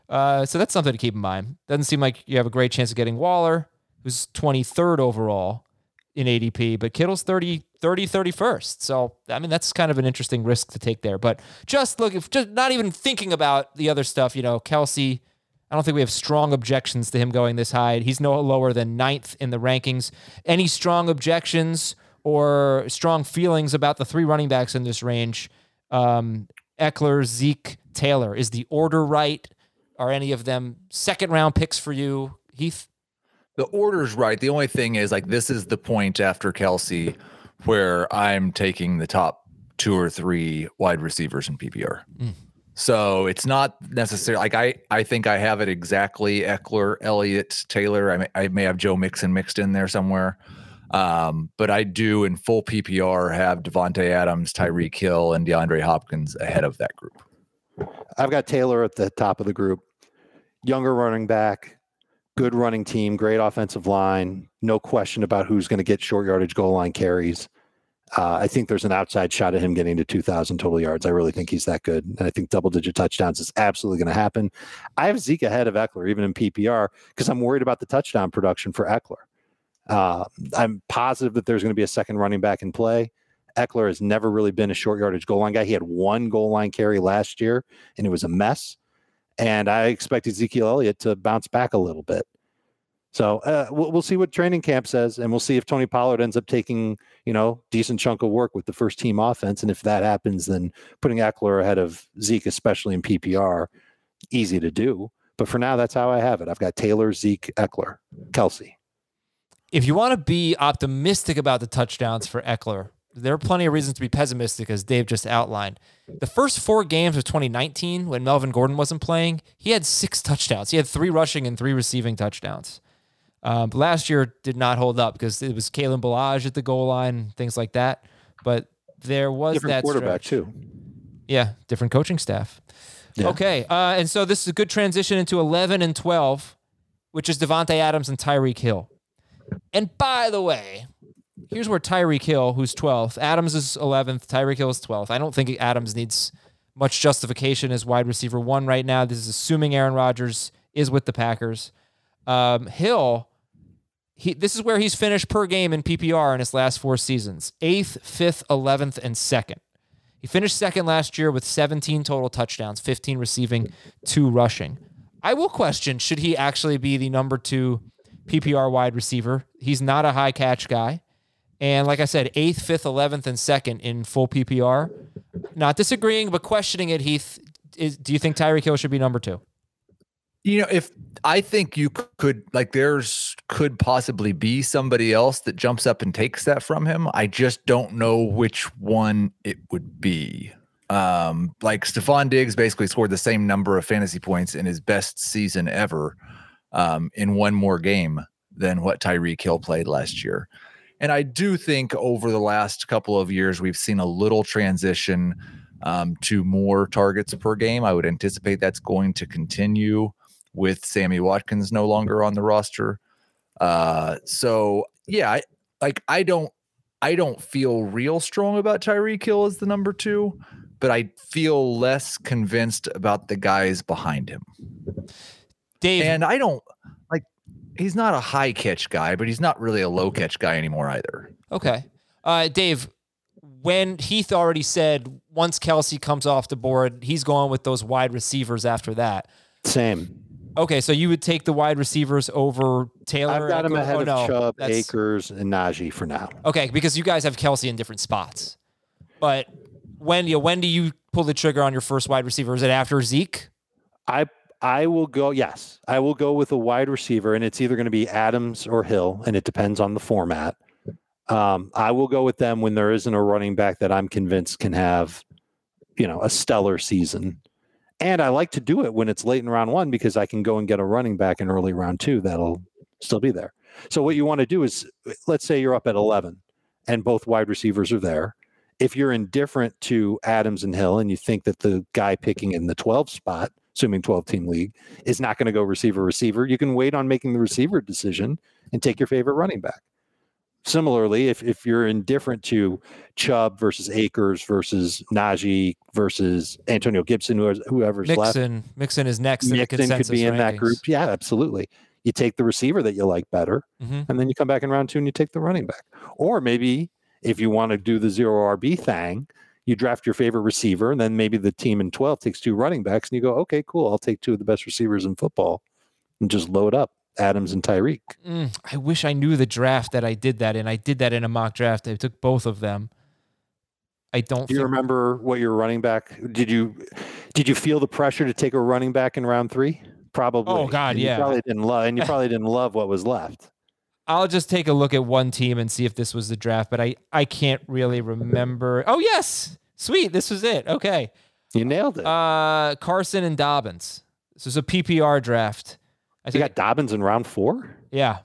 Uh, so that's something to keep in mind. Doesn't seem like you have a great chance of getting Waller, who's twenty-third overall in A D P, but Kittle's thirty, thirty, thirty-first. So, I mean, that's kind of an interesting risk to take there. But just look, if just not even thinking about the other stuff, you know, Kelsey, I don't think we have strong objections to him going this high. He's no lower than ninth in the rankings. Any strong objections or strong feelings about the three running backs in this range? Um, Eckler, Zeke, Taylor. Is the order right? Are any of them second round picks for you, Heath? The order's right. The only thing is, like, this is the point after Kelsey where I'm taking the top two or three wide receivers in P P R. Mm. So it's not necessarily like I, I think I have it exactly Eckler, Elliott, Taylor. I may, I may have Joe Mixon mixed in there somewhere. Um, but I do in full P P R have Devontae Adams, Tyreek Hill, and DeAndre Hopkins ahead of that group. I've got Taylor at the top of the group. Younger running back, good running team, great offensive line. No question about who's going to get short yardage goal line carries. Uh, I think there's an outside shot at him getting to two thousand total yards. I really think he's that good. And I think double-digit touchdowns is absolutely going to happen. I have Zeke ahead of Eckler, even in P P R, because I'm worried about the touchdown production for Eckler. Uh, I'm positive that there's going to be a second running back in play. Eckler has never really been a short yardage goal line guy. He had one goal line carry last year, and it was a mess. And I expect Ezekiel Elliott to bounce back a little bit. So uh, we'll, we'll see what training camp says, and we'll see if Tony Pollard ends up taking, you know, decent chunk of work with the first team offense. And if that happens, then putting Eckler ahead of Zeke, especially in P P R, easy to do. But for now, that's how I have it. I've got Taylor, Zeke, Eckler, Kelsey. If you want to be optimistic about the touchdowns for Eckler, there are plenty of reasons to be pessimistic, as Dave just outlined. The first four games of twenty nineteen, when Melvin Gordon wasn't playing, he had six touchdowns. He had three rushing and three receiving touchdowns. Um, but last year did not hold up because it was Kalen Ballage at the goal line, things like that. But there was different that quarterback stretch. too. Yeah, different coaching staff. Yeah. Okay, uh, and so this is a good transition into eleven and twelve, which is Devontae Adams and Tyreek Hill. And by the way, here's where Tyreek Hill, who's twelfth, Adams is eleventh, Tyreek Hill is twelfth. I don't think Adams needs much justification as wide receiver one right now. This is assuming Aaron Rodgers is with the Packers. Um, Hill, he this is where he's finished per game in P P R in his last four seasons: eighth, fifth, eleventh, and second. He finished second last year with seventeen total touchdowns, fifteen receiving, two rushing. I will question, should he actually be the number two P P R wide receiver? He's not a high catch guy. And like I said, eighth, fifth, eleventh, and second in full P P R. Not disagreeing, but questioning it, Heath. Is, do you think Tyreek Hill should be number two? You know, if I think you could, like, there's could possibly be somebody else that jumps up and takes that from him. I just don't know which one it would be. Um, like Stephon Diggs basically scored the same number of fantasy points in his best season ever um, in one more game than what Tyreek Hill played last year. And I do think over the last couple of years, we've seen a little transition um, to more targets per game. I would anticipate that's going to continue with Sammy Watkins no longer on the roster. Uh, so yeah, I, like I don't, I don't feel real strong about Tyreek Hill as the number two, but I feel less convinced about the guys behind him. Dave, and I don't like, he's not a high catch guy, but he's not really a low catch guy anymore either. Okay. Uh, Dave, when Heath already said once Kelsey comes off the board, he's going with those wide receivers after that. Same. Okay, so you would take the wide receivers over Taylor? I've got him ahead oh, of no, Chubb, that's... Akers, and Najee for now. Okay, because you guys have Kelsey in different spots. But when, you know, when do you pull the trigger on your first wide receiver? Is it after Zeke? I I will go, yes. I will go with a wide receiver, and it's either going to be Adams or Hill, and it depends on the format. Um, I will go with them when there isn't a running back that I'm convinced can have, you know, a stellar season. And I like to do it when it's late in round one because I can go and get a running back in early round two that'll still be there. So what you want to do is, let's say you're up at eleven and both wide receivers are there. If you're indifferent to Adams and Hill and you think that the guy picking in the twelve spot, assuming twelve-team league, is not going to go receiver-receiver, you can wait on making the receiver decision and take your favorite running back. similarly, if, if you're indifferent to Chubb versus Akers versus Najee versus Antonio Gibson, whoever's, whoever's left. Mixon, Mixon is next in the Mixon consensus could be in rankings. that group. Yeah, absolutely. You take the receiver that you like better, Mm-hmm. and then you come back in round two and you take the running back. Or maybe if you want to do the zero R B thing, you draft your favorite receiver, and then maybe the team in twelve takes two running backs, and you go, okay, cool, I'll take two of the best receivers in football and just load up Adams and Tyreek. Mm, I wish I knew the draft that I did that in. I did that in a mock draft. I took both of them. I don't. Do you think... remember what your running back? Did you did you feel the pressure to take a running back in round three? Probably. Oh God, and yeah. You probably didn't love, and you probably didn't love what was left. I'll just take a look at one team and see if this was the draft, but I I can't really remember. Oh yes, sweet, this was it. Okay, you nailed it. Uh, Carson and Dobbins. This was a P P R draft. I think you got Dobbins in round four. Yeah.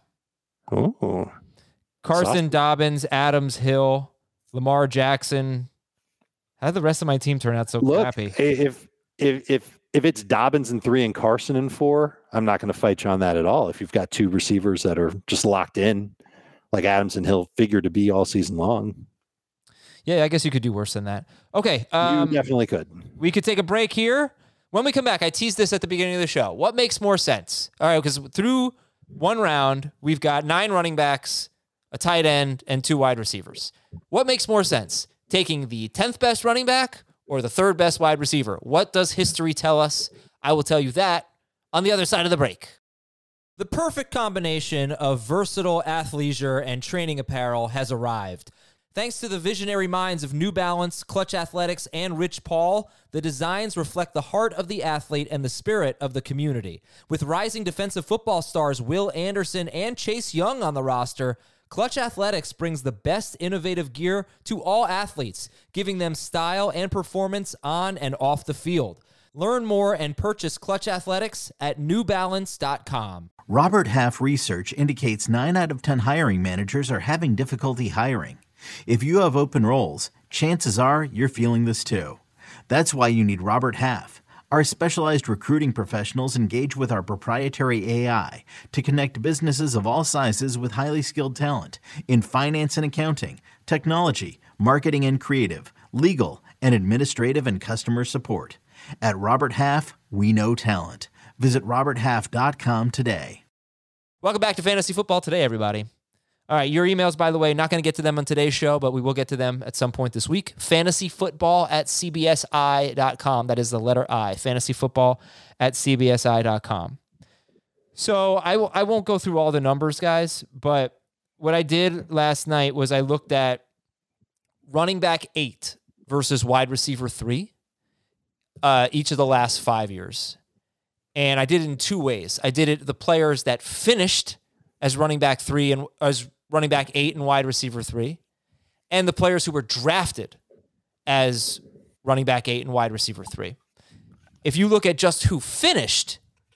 Oh. Carson, awesome. Dobbins, Adams, Hill, Lamar Jackson. How did the rest of my team turn out so Look, crappy? If if if if it's Dobbins in three and Carson in four, I'm not going to fight you on that at all. If you've got two receivers that are just locked in, like Adams and Hill figure to be all season long. Yeah, I guess you could do worse than that. Okay. Um, you definitely could. We could take a break here. When we come back, I teased this at the beginning of the show. What makes more sense? All right, because through one round, we've got nine running backs, a tight end, and two wide receivers. What makes more sense? Taking the tenth best running back or the third best wide receiver? What does history tell us? I will tell you that on the other side of the break. The perfect combination of versatile athleisure and training apparel has arrived. Thanks to the visionary minds of New Balance, Clutch Athletics, and Rich Paul, the designs reflect the heart of the athlete and the spirit of the community. With rising defensive football stars Will Anderson and Chase Young on the roster, Clutch Athletics brings the best innovative gear to all athletes, giving them style and performance on and off the field. Learn more and purchase Clutch Athletics at new balance dot com. Robert Half research indicates nine out of ten hiring managers are having difficulty hiring. If you have open roles, chances are you're feeling this too. That's why you need Robert Half. Our specialized recruiting professionals engage with our proprietary A I to connect businesses of all sizes with highly skilled talent in finance and accounting, technology, marketing and creative, legal, and administrative and customer support. At Robert Half, we know talent. Visit robert half dot com today. Welcome back to Fantasy Football Today, everybody. All right, your emails, by the way, not going to get to them on today's show, but we will get to them at some point this week. fantasyfootball at c b s i dot com. That is the letter I. fantasyfootball at c b s i dot com. So I, w- I won't go through all the numbers, guys, but what I did last night was I looked at running back eight versus wide receiver three uh, each of the last five years. And I did it in two ways. I did it the players that finished as running back three and as running back eight and wide receiver three, and the players who were drafted as running back eight and wide receiver three. If you look at just who finished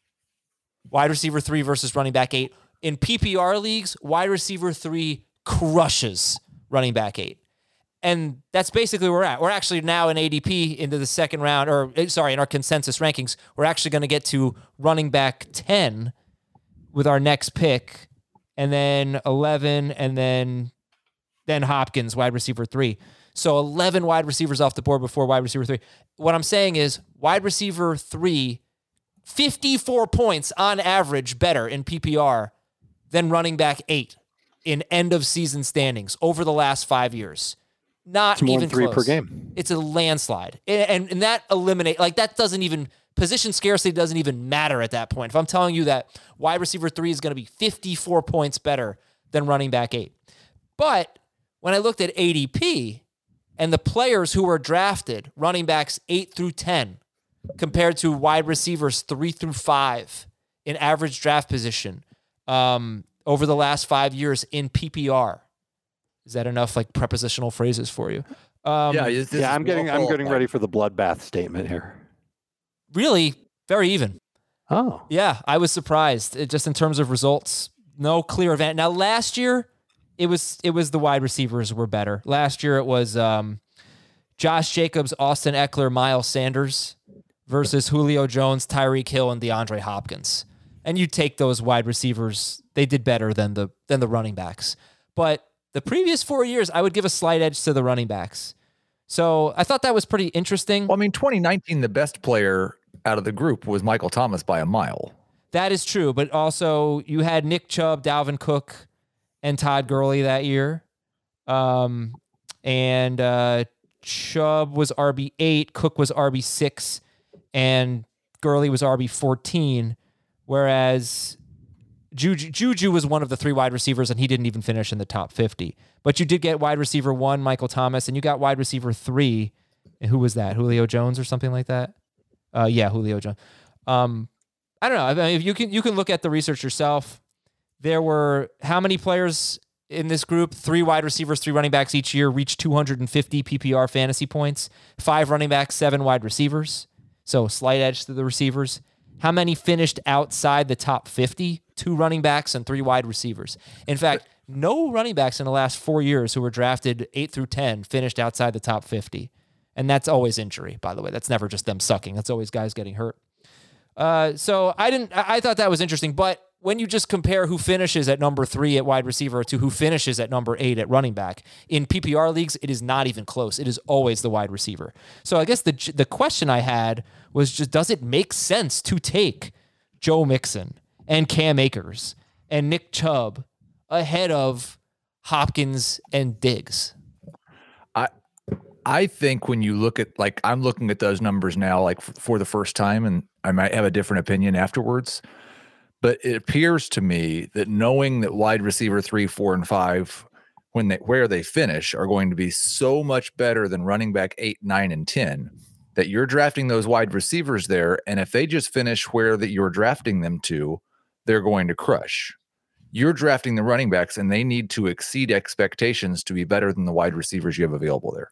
wide receiver three versus running back eight, in P P R leagues, wide receiver three crushes running back eight. And that's basically where we're at. We're actually now in A D P into the second round, or sorry, in our consensus rankings, we're actually going to get to running back ten with our next pick, and then eleven, and then then Hopkins, wide receiver three. So eleven wide receivers off the board before wide receiver three. What I'm saying is wide receiver three, fifty-four points on average better in P P R than running back eight in end of season standings over the last five years. Not It's more even than three close. per game. It's a landslide. And, and, and that eliminate, like that doesn't even, position scarcity doesn't even matter at that point. If I'm telling you that wide receiver three is going to be fifty-four points better than running back eight. But when I looked at A D P and the players who were drafted, running backs eight through ten, compared to wide receivers three through five in average draft position um, over the last five years in P P R. Is that enough like prepositional phrases for you? Um, yeah, this yeah, is I'm getting well I'm getting qualified. ready for the bloodbath statement here. Really, very even. Oh, Yeah, I was surprised. It, just in terms of results, no clear event. Now, last year, it was it was the wide receivers were better. Last year, it was um, Josh Jacobs, Austin Eckler, Miles Sanders versus Julio Jones, Tyreek Hill, and DeAndre Hopkins. And you take those wide receivers; they did better than the than the running backs. But the previous four years, I would give a slight edge to the running backs. So I thought that was pretty interesting. Well, I mean, twenty nineteen, the best player out of the group was Michael Thomas by a mile. That is true, but also you had Nick Chubb, Dalvin Cook, and Todd Gurley that year. Um, and uh, Chubb was R B eight, Cook was R B six, and Gurley was R B fourteen, whereas Juju, Juju was one of the three wide receivers, and he didn't even finish in the top fifty. But you did get wide receiver one, Michael Thomas, and you got wide receiver three. And who was that? Julio Jones or something like that? Uh, yeah, Julio Jones. Um, I don't know. I mean, if you can you can look at the research yourself. There were how many players in this group? Three wide receivers, three running backs each year reached two hundred fifty P P R fantasy points. Five running backs, seven wide receivers. So slight edge to the receivers. How many finished outside the top fifty? Two running backs and three wide receivers. In fact, no running backs in the last four years who were drafted eight through ten finished outside the top fifty. And that's always injury, by the way. That's never just them sucking. That's always guys getting hurt. Uh, so I didn't. I thought that was interesting. But when you just compare who finishes at number three at wide receiver to who finishes at number eight at running back in P P R leagues, it is not even close. It is always the wide receiver. So I guess the the question I had was just, does it make sense to take Joe Mixon and Cam Akers and Nick Chubb ahead of Hopkins and Diggs? I I think when you look at, like, I'm looking at those numbers now, like f- for the first time, and I might have a different opinion afterwards, but it appears to me that knowing that wide receiver three, four, and five, when they where they finish, are going to be so much better than running back eight, nine, and ten, that you're drafting those wide receivers there, and if they just finish where that you're drafting them to, they're going to crush. You're drafting the running backs, and they need to exceed expectations to be better than the wide receivers you have available there.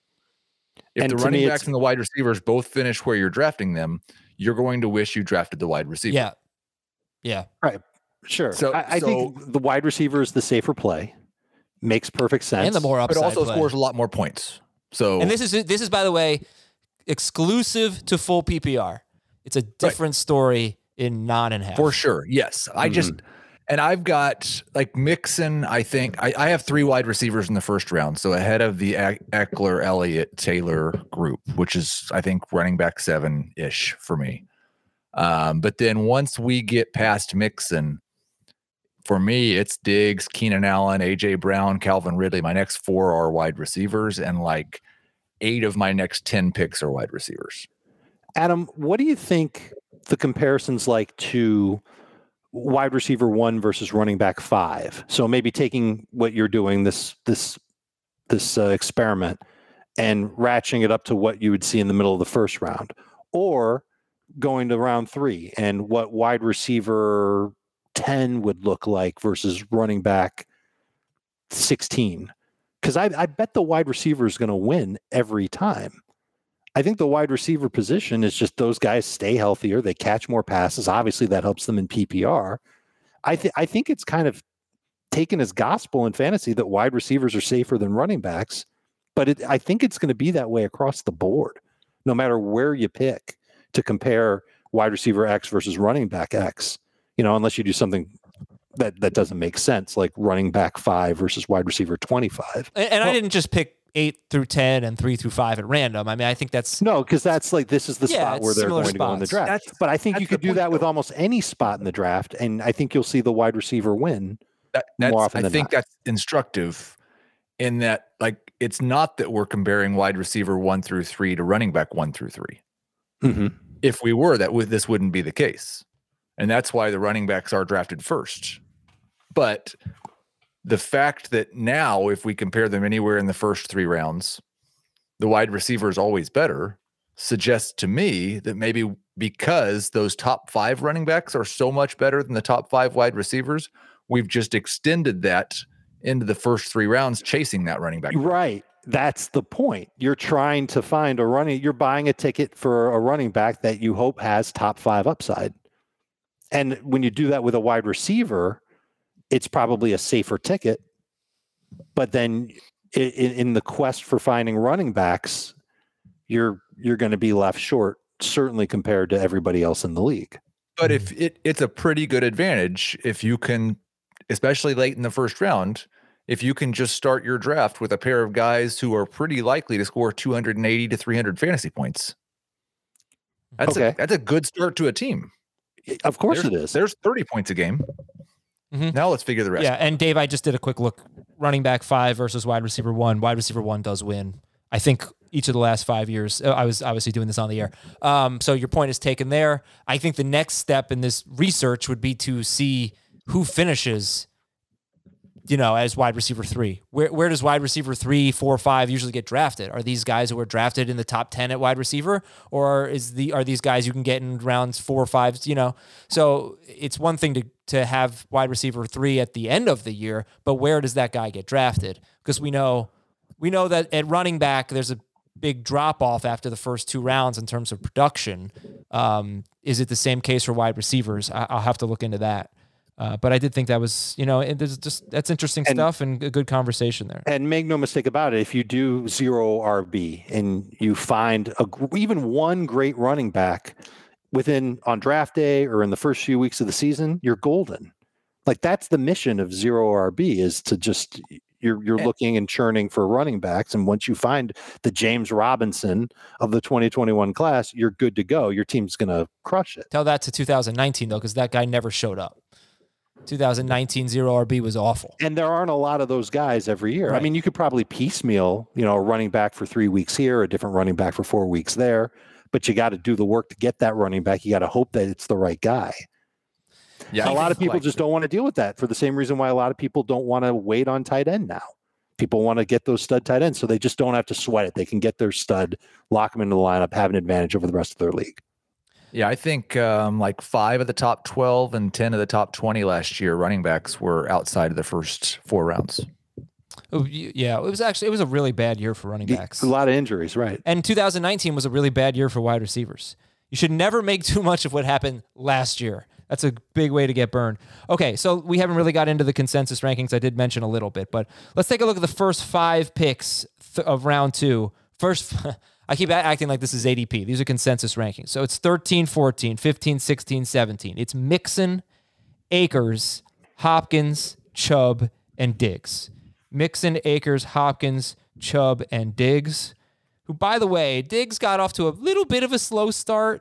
If And the to running me, backs it's- and the wide receivers both finish where you're drafting them, you're going to wish you drafted the wide receiver. Yeah. Yeah. Right. Sure. So- I, I so- think the wide receiver is the safer play. Makes perfect sense. And the more But upside also play. scores a lot more points. So And this is this is, by the way, exclusive to full P P R. It's a different story in non and half. for sure. Yes. I just, and I've got like Mixon, I think I, I have three wide receivers in the first round. So ahead of the Eck- Eckler, Elliott, Taylor group, which is, I think, running back seven ish for me. Um, but then once we get past Mixon, for me, it's Diggs, Keenan Allen, A J Brown, Calvin Ridley. My next four are wide receivers, and like eight of my next ten picks are wide receivers. Adam, what do you think the comparison's like to wide receiver one versus running back five? So maybe taking what you're doing, this this this uh, experiment, and ratcheting it up to what you would see in the middle of the first round, or going to round three and what wide receiver ten would look like versus running back sixteen. Because I, I bet the wide receiver is going to win every time. I think the wide receiver position is just those guys stay healthier. They catch more passes. Obviously, that helps them in P P R. I, th- I think it's kind of taken as gospel in fantasy that wide receivers are safer than running backs. But it, I think it's going to be that way across the board, no matter where you pick to compare wide receiver X versus running back X. You know, unless you do something that, that doesn't make sense, like running back five versus wide receiver twenty-five. And, and well, I didn't just pick eight through ten and three through five at random. I mean, I think that's no, because that's like this is the yeah, spot where they're going spots. to go in the draft. That's, but I think you could do that point, with though. almost any spot in the draft, and I think you'll see the wide receiver win That, that's, more often I than think not. that's instructive in that, like, it's not that we're comparing wide receiver one through three to running back one through three. Mm-hmm. If we were, that would this wouldn't be the case, and that's why the running backs are drafted first. But the fact that now, if we compare them anywhere in the first three rounds, the wide receiver is always better, suggests to me that maybe because those top five running backs are so much better than the top five wide receivers, we've just extended that into the first three rounds, chasing that running back. Right. That's the point. You're trying to find a running, you're buying a ticket for a running back that you hope has top five upside. And when you do that with a wide receiver, it's probably a safer ticket. But then in, in the quest for finding running backs, you're you're going to be left short, certainly compared to everybody else in the league. But if it, it's a pretty good advantage if you can, especially late in the first round, if you can just start your draft with a pair of guys who are pretty likely to score two hundred eighty to three hundred fantasy points. That's okay. a that's a good start to a team. Of course there's, it is. There's thirty points a game. Mm-hmm. Now let's figure the rest. Yeah, and Dave, I just did a quick look. Running back five versus wide receiver one. Wide receiver one does win. I think each of the last five years. I was obviously doing this on the air. Um, so your point is taken there. I think the next step in this research would be to see who finishes, you know, as wide receiver three. Where where does wide receiver three, four, five usually get drafted? Are these guys who are drafted in the top ten at wide receiver, or is the are these guys you can get in rounds four or five? You know, so it's one thing to to have wide receiver three at the end of the year, but where does that guy get drafted? Because we know we know that at running back there's a big drop off after the first two rounds in terms of production. Um, is it the same case for wide receivers? I, I'll have to look into that. Uh, but I did think that was, you know, it, there's just that's interesting and, stuff and a good conversation there. And make no mistake about it, if you do zero R B and you find a, even one great running back within on draft day or in the first few weeks of the season, you're golden. Like that's the mission of zero R B is to just you're you're and, looking and churning for running backs, and once you find the James Robinson of the twenty twenty-one class, you're good to go. Your team's going to crush it. Tell that to two thousand nineteen though, because that guy never showed up. two thousand nineteen zero R B was awful. And there aren't a lot of those guys every year. Right. I mean, you could probably piecemeal, you know, a running back for three weeks here, a different running back for four weeks there, but you got to do the work to get that running back. You got to hope that it's the right guy. Yeah, a lot of people like just don't want to deal with that for the same reason why a lot of people don't want to wait on tight end now. People want to get those stud tight ends, so they just don't have to sweat it. They can get their stud, lock them into the lineup, have an advantage over the rest of their league. Yeah, I think um, like five of the top twelve and ten of the top twenty last year running backs were outside of the first four rounds. Oh, yeah, it was actually it was a really bad year for running backs. A lot of injuries, right? And two thousand nineteen was a really bad year for wide receivers. You should never make too much of what happened last year. That's a big way to get burned. Okay, so we haven't really got into the consensus rankings. I did mention a little bit, but let's take a look at the first five picks th- of round two. First, I keep acting like this is A D P. These are consensus rankings. So it's thirteen, fourteen, fifteen, sixteen, seventeen. It's Mixon, Akers, Hopkins, Chubb, and Diggs. Mixon, Akers, Hopkins, Chubb, and Diggs, who, by the way, Diggs got off to a little bit of a slow start.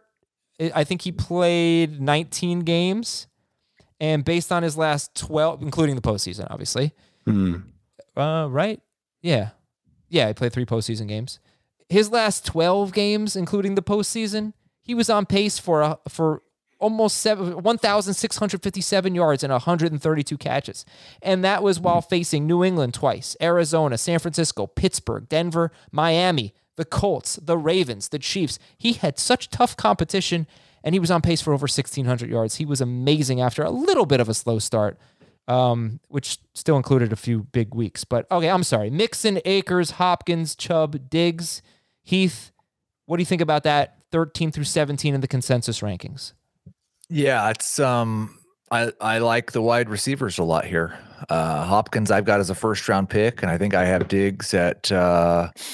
I think he played nineteen games, and based on his last twelve, including the postseason, obviously, mm. uh, right? Yeah. Yeah, he played three postseason games. His last twelve games, including the postseason, he was on pace for a, for almost seven, one thousand six hundred fifty-seven yards and one hundred thirty-two catches. And that was while facing New England twice, Arizona, San Francisco, Pittsburgh, Denver, Miami, the Colts, the Ravens, the Chiefs. He had such tough competition, and he was on pace for over sixteen hundred yards. He was amazing after a little bit of a slow start, um, which still included a few big weeks. But, okay, I'm sorry. Mixon, Akers, Hopkins, Chubb, Diggs, Heath, what do you think about that thirteen through seventeen in the consensus rankings? Yeah, it's um, I, I like the wide receivers a lot here. Uh, Hopkins I've got as a first-round pick, and I think I have Diggs at uh, –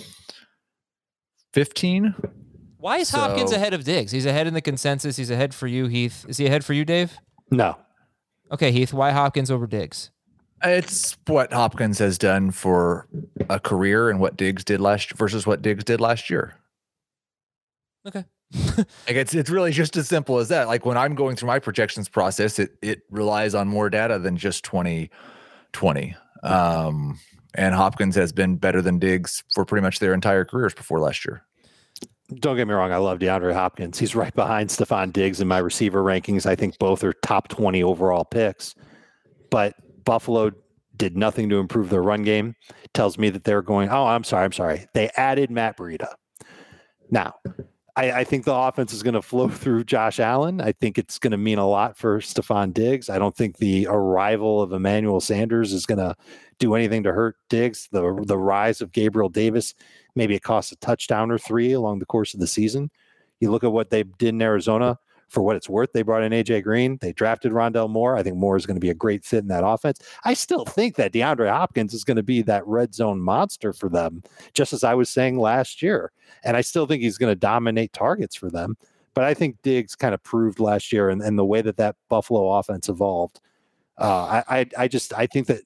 fifteen. Why is so, Hopkins ahead of Diggs? He's ahead in the consensus. He's ahead for you, Heath. Is he ahead for you, Dave? No. Okay, Heath, why Hopkins over Diggs? It's what Hopkins has done for a career and what Diggs did last versus what Diggs did last year. Okay. Like it's it's really just as simple as that. Like when I'm going through my projections process, it it relies on more data than just twenty twenty. Um And Hopkins has been better than Diggs for pretty much their entire careers before last year. Don't get me wrong. I love DeAndre Hopkins. He's right behind Stephon Diggs in my receiver rankings. I think both are top twenty overall picks. But Buffalo did nothing to improve their run game. It tells me that they're going, oh, I'm sorry, I'm sorry. They added Matt Breida. Now, I, I think the offense is going to flow through Josh Allen. I think it's going to mean a lot for Stephon Diggs. I don't think the arrival of Emmanuel Sanders is going to do anything to hurt Diggs. The the rise of Gabriel Davis, maybe it costs a touchdown or three along the course of the season. You look at what they did in Arizona. For what it's worth, they brought in A J Green. They drafted Rondell Moore. I think Moore is going to be a great fit in that offense. I still think that DeAndre Hopkins is going to be that red zone monster for them, just as I was saying last year. And I still think he's going to dominate targets for them. But I think Diggs kind of proved last year and, and the way that that Buffalo offense evolved. Uh, I, I I just I think that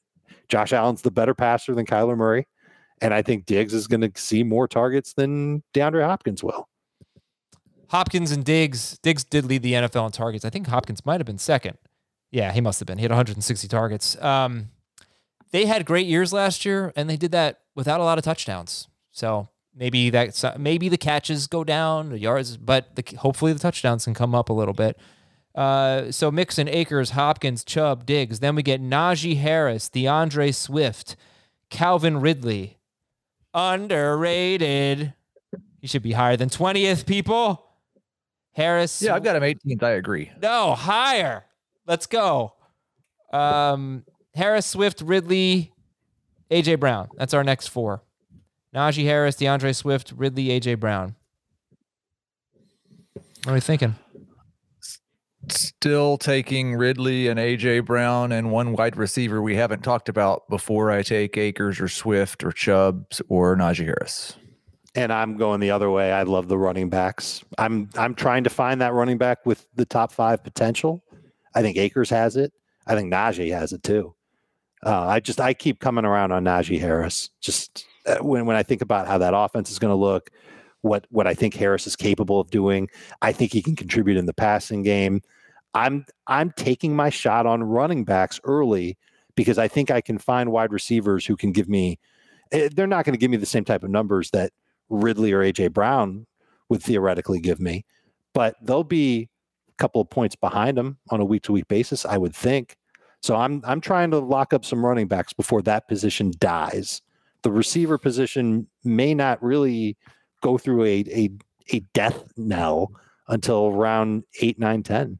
Josh Allen's the better passer than Kyler Murray. And I think Diggs is going to see more targets than DeAndre Hopkins will. Hopkins and Diggs. Diggs did lead the N F L in targets. I think Hopkins might have been second. Yeah, he must have been. He had one hundred sixty targets. Um, they had great years last year, and they did that without a lot of touchdowns. So maybe that's maybe the catches go down, the yards, but the, hopefully the touchdowns can come up a little bit. Uh, so Mixon, Akers, Hopkins, Chubb, Diggs. Then we get Najee Harris, DeAndre Swift, Calvin Ridley. Underrated. He should be higher than twentieth, people. Harris. Yeah, I've got him eighteenth. I agree. No, higher. Let's go. Um, Harris, Swift, Ridley, A J Brown. That's our next four. Najee Harris, DeAndre Swift, Ridley, A J Brown. What are we thinking? Still taking Ridley and A J Brown and one wide receiver we haven't talked about before I take Akers or Swift or Chubbs or Najee Harris. And I'm going the other way. I love the running backs. I'm I'm trying to find that running back with the top five potential. I think Akers has it. I think Najee has it too. Uh, I just I keep coming around on Najee Harris. Just uh, when when I think about how that offense is going to look, what what I think Harris is capable of doing, I think he can contribute in the passing game. I'm I'm taking my shot on running backs early because I think I can find wide receivers who can give me. They're not going to give me the same type of numbers that Ridley or A J Brown would theoretically give me, but they'll be a couple of points behind them on a week-to-week basis, I would think. So I'm I'm trying to lock up some running backs before that position dies. The receiver position may not really go through a a, a death knell until round eight, nine, ten.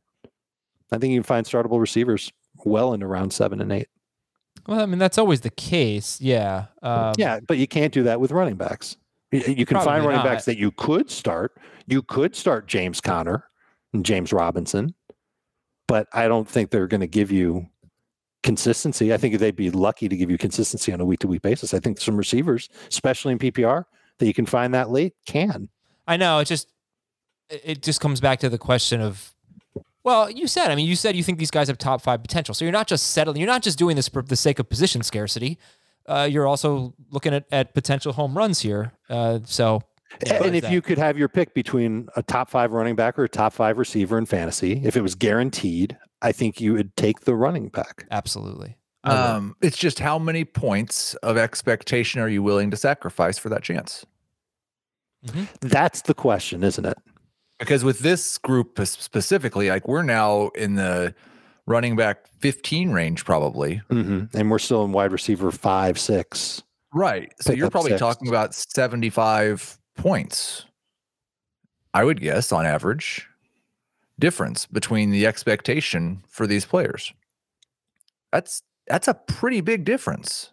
I think you can find startable receivers well into round seven and eight. Well, I mean, that's always the case. Yeah. Um, yeah, but you can't do that with running backs. You can find running not. backs that you could start. You could start James Conner and James Robinson, but I don't think they're going to give you consistency. I think they'd be lucky to give you consistency on a week-to-week basis. I think some receivers, especially in P P R, that you can find that late can. I know. It just it just comes back to the question of, well, you said, I mean, you said you think these guys have top five potential. So you're not just settling, you're not just doing this for the sake of position scarcity. Uh, you're also looking at, at potential home runs here. Uh, so, yeah, and if that. you could have your pick between a top five running back or a top five receiver in fantasy, if it was guaranteed, I think you would take the running back. Absolutely. Um, it's just how many points of expectation are you willing to sacrifice for that chance? Mm-hmm. That's the question, isn't it? Because with this group specifically, like we're now in the running back fifteen range probably. Mm-hmm. And we're still in wide receiver five, six. Right. So Pick you're probably six. talking about seventy-five points, I would guess, on average, difference between the expectation for these players. That's that's a pretty big difference.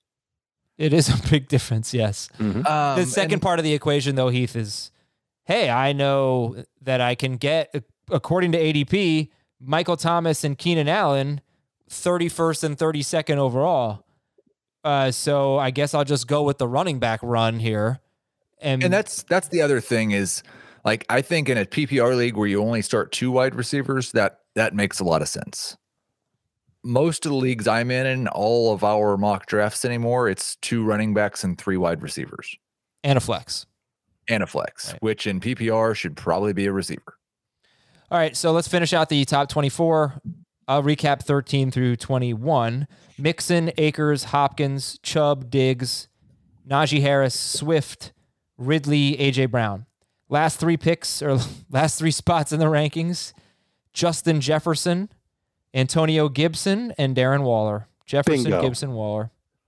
It is a big difference, yes. Mm-hmm. Um, the second and, part of the equation, though, Heath, is, hey, I know that I can get, according to A D P, Michael Thomas and Keenan Allen, thirty-first and thirty-second overall. Uh, so I guess I'll just go with the running back run here. And, and that's that's the other thing is, like, I think in a P P R league where you only start two wide receivers, that that makes a lot of sense. Most of the leagues I'm in, in all of our mock drafts anymore, it's two running backs and three wide receivers. And a flex. And a flex, right. Which in P P R should probably be a receiver. All right, so let's finish out the top twenty-four. I'll recap thirteen through twenty-one. Mixon, Akers, Hopkins, Chubb, Diggs, Najee Harris, Swift, Ridley, A J Brown. Last three picks, or last three spots in the rankings, Justin Jefferson, Antonio Gibson, and Darren Waller. Jefferson, bingo. Gibson, Waller.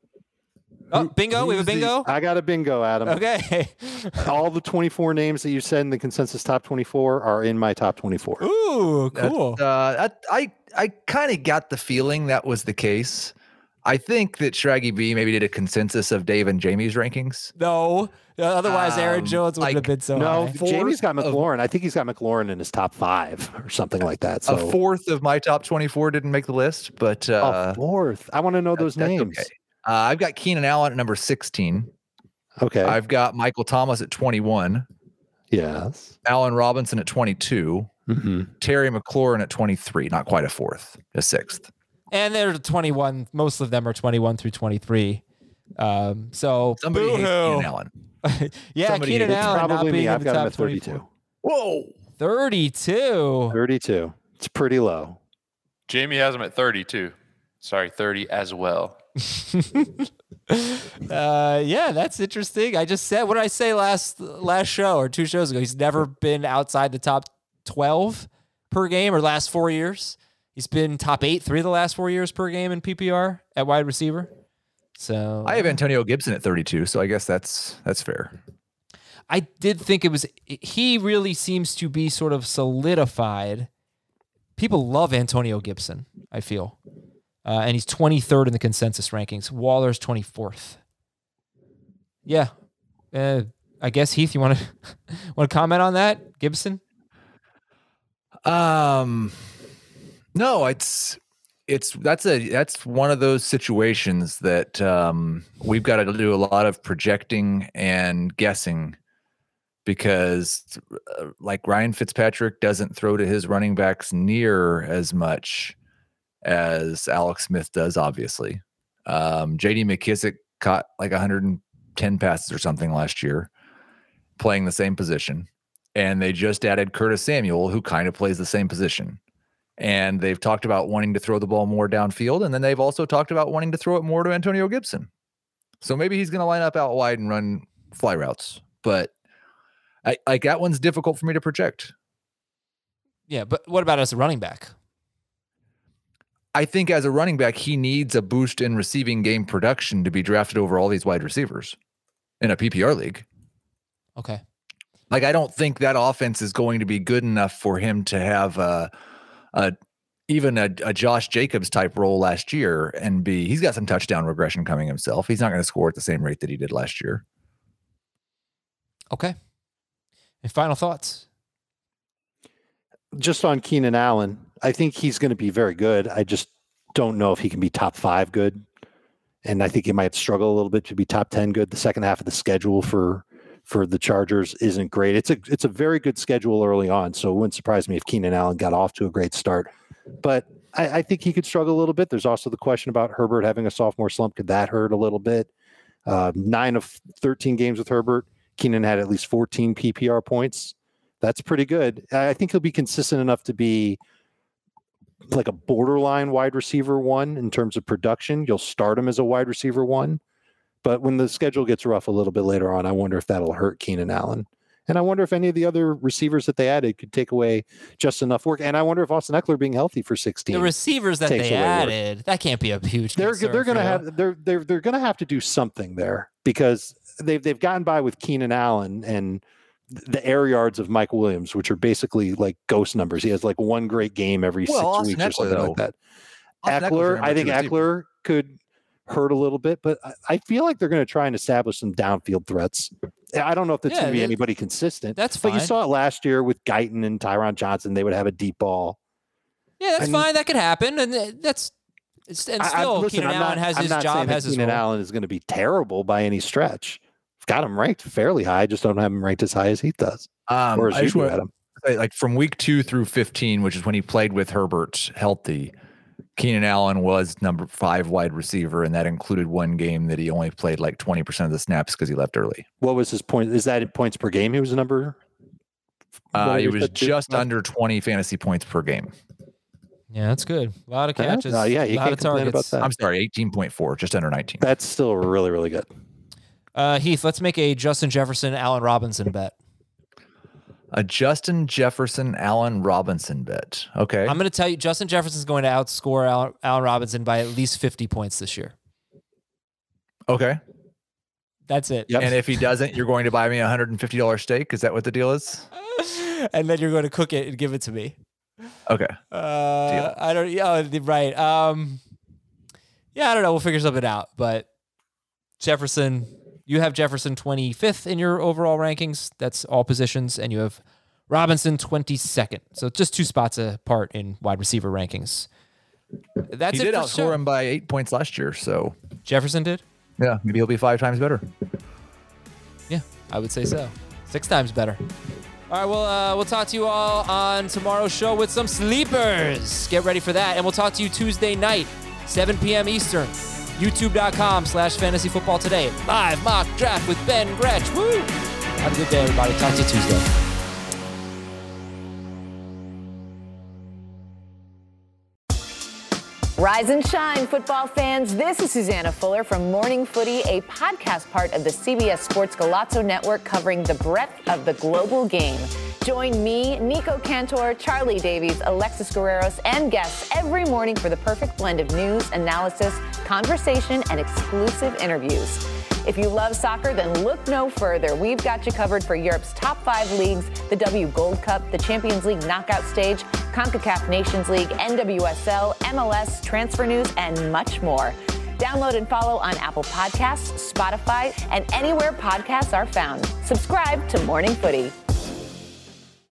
Oh, bingo. We have a bingo? The, I got a bingo, Adam. Okay. All the twenty-four names that you said in the consensus top twenty-four are in my top twenty-four. Ooh, cool. Uh, that, I I kind of got the feeling that was the case. I think that Shraggy B maybe did a consensus of Dave and Jamie's rankings. No. Otherwise, Aaron Um, Jones would like, have been so No, high. Jamie's got Fourth of- McLaurin. I think he's got McLaurin in his top five or something like that. So A fourth of my top twenty-four didn't make the list, but uh, a fourth. I want to know those that's names. okay. Uh, I've got Keenan Allen at number sixteen. Okay. I've got Michael Thomas at twenty-one. yes. Allen Robinson at twenty-two. Mm-hmm. Terry McLaurin at twenty-three. Not quite a fourth, a sixth. And they're twenty-one. Most of them are twenty-one through twenty-three. Um, so somebody hates boo-hoo. Keenan Allen. yeah, Somebody Keenan hates him. Allen not Probably being me. in I've the got him top at thirty-two. twenty-four. Whoa. thirty-two. thirty-two. It's pretty low. Jamie has him at thirty-two. Sorry, thirty as well. uh, yeah, that's interesting. I just said, what did I say last last show or two shows ago? He's never been outside the top twelve per game or last four years. He's been top eight three of the last four years per game in P P R at wide receiver. So I have Antonio Gibson at thirty-two, so I guess that's that's fair. I did think it was, he really seems to be sort of solidified. People love Antonio Gibson, I feel. Uh, and he's twenty-third in the consensus rankings. Waller's twenty-fourth. Yeah. Uh, I guess, Heath, you want to want to comment on that? Gibson? Um, no, it's it's that's a that's one of those situations that um, we've got to do a lot of projecting and guessing, because uh, like Ryan Fitzpatrick doesn't throw to his running backs near as much as Alex Smith does, obviously. Um, J D McKissick caught like one hundred ten passes or something last year, playing the same position. And they just added Curtis Samuel, who kind of plays the same position. And they've talked about wanting to throw the ball more downfield. And then they've also talked about wanting to throw it more to Antonio Gibson. So maybe he's going to line up out wide and run fly routes. But I like that one's difficult for me to project. Yeah, but what about as a running back? I think as a running back, he needs a boost in receiving game production to be drafted over all these wide receivers in a P P R league. Okay. Like, I don't think that offense is going to be good enough for him to have a, a even a, a Josh Jacobs type role last year and be, he's got some touchdown regression coming himself. He's not going to score at the same rate that he did last year. Okay. And final thoughts? Just on Keenan Allen, I think he's going to be very good. I just don't know if he can be top five good. And I think he might struggle a little bit to be top ten good. The second half of the schedule for for the Chargers isn't great. It's a it's a very good schedule early on, so it wouldn't surprise me if Keenan Allen got off to a great start. But I, I think he could struggle a little bit. There's also the question about Herbert having a sophomore slump. Could that hurt a little bit? Uh, nine of thirteen games with Herbert, Keenan had at least fourteen P P R points. That's pretty good. I think he'll be consistent enough to be like a borderline wide receiver one in terms of production. You'll start him as a wide receiver one. But when the schedule gets rough a little bit later on, I wonder if that'll hurt Keenan Allen. And I wonder if any of the other receivers that they added could take away just enough work. And I wonder if Austin Eckler being healthy for sixteen. The receivers that they added, work. That can't be a huge They're they're going to have they're they're they're going to have to do something there, because they've they've gotten by with Keenan Allen and the air yards of Mike Williams, which are basically like ghost numbers. He has like one great game every well, six Austin weeks or Eckler, something though. like that. Austin Eckler, I think Eckler could hurt a little bit, but I, I feel like they're going to try and establish some downfield threats. I don't know if that's Yeah, going to be it- anybody consistent. That's But fine. you saw it last year with Guyton and Tyron Johnson. They would have a deep ball. Yeah, that's and- fine. That could happen, and uh, that's it's, and I- I- still listen, Keenan I'm Allen not- has I'm his not job, saying that has his Keenan role. Allen is going to be terrible by any stretch. I've got him ranked fairly high. I just don't have him ranked as high as he does. Um, or as I you just do, want- Adam. like from week two through fifteen, which is when he played with Herbert healthy, Keenan Allen was number five wide receiver, and that included one game that he only played like twenty percent of the snaps because he left early. What was his point? Is that in points per game? He was a number. Uh, What he was was that, dude? just under twenty fantasy points per game. Yeah, that's good. A lot of Yeah, catches. no, yeah, you a lot can't of complain about targets. that. I'm sorry, eighteen point four, just under nineteen. That's still really, really good. Uh, Heath, let's make a Justin Jefferson, Allen Robinson bet. A Justin Jefferson, Allen Robinson bet. Okay. I'm going to tell you, Justin Jefferson's going to outscore Allen, Allen Robinson by at least fifty points this year. okay. That's it. Yep. And if he doesn't, you're going to buy me a one hundred fifty dollars steak. Is that what the deal is? And then you're going to cook it and give it to me. Okay. Uh, I don't. Yeah, oh, right. Um, yeah, I don't know. We'll figure something out. But Jefferson, you have Jefferson twenty-fifth in your overall rankings. That's all positions, and you have Robinson twenty-second. So just two spots apart in wide receiver rankings. That's He it did for outscore sure. him by eight points last year. So, Jefferson did. yeah, maybe he'll be five times better. Yeah, I would say so. Six times better. All right, well, uh, we'll talk to you all on tomorrow's show with some sleepers. Get ready for that. And we'll talk to you Tuesday night seven p.m. Eastern. YouTube.com slash fantasy football today. Live mock draft with Ben Gretch. Woo! Have a good day, everybody. Talk to you Tuesday. Rise and shine, football fans. This is Susanna Fuller from Morning Footy, a podcast part of the C B S Sports Golazo Network covering the breadth of the global game. Join me, Nico Cantor, Charlie Davies, Alexis Guerreros, and guests every morning for the perfect blend of news, analysis, conversation, and exclusive interviews. If you love soccer, then look no further. We've got you covered for Europe's top five leagues, the W Gold Cup, the Champions League knockout stage, CONCACAF Nations League, N W S L, M L S, transfer news, and much more. Download and follow on Apple Podcasts, Spotify, and anywhere podcasts are found. Subscribe to Morning Footy.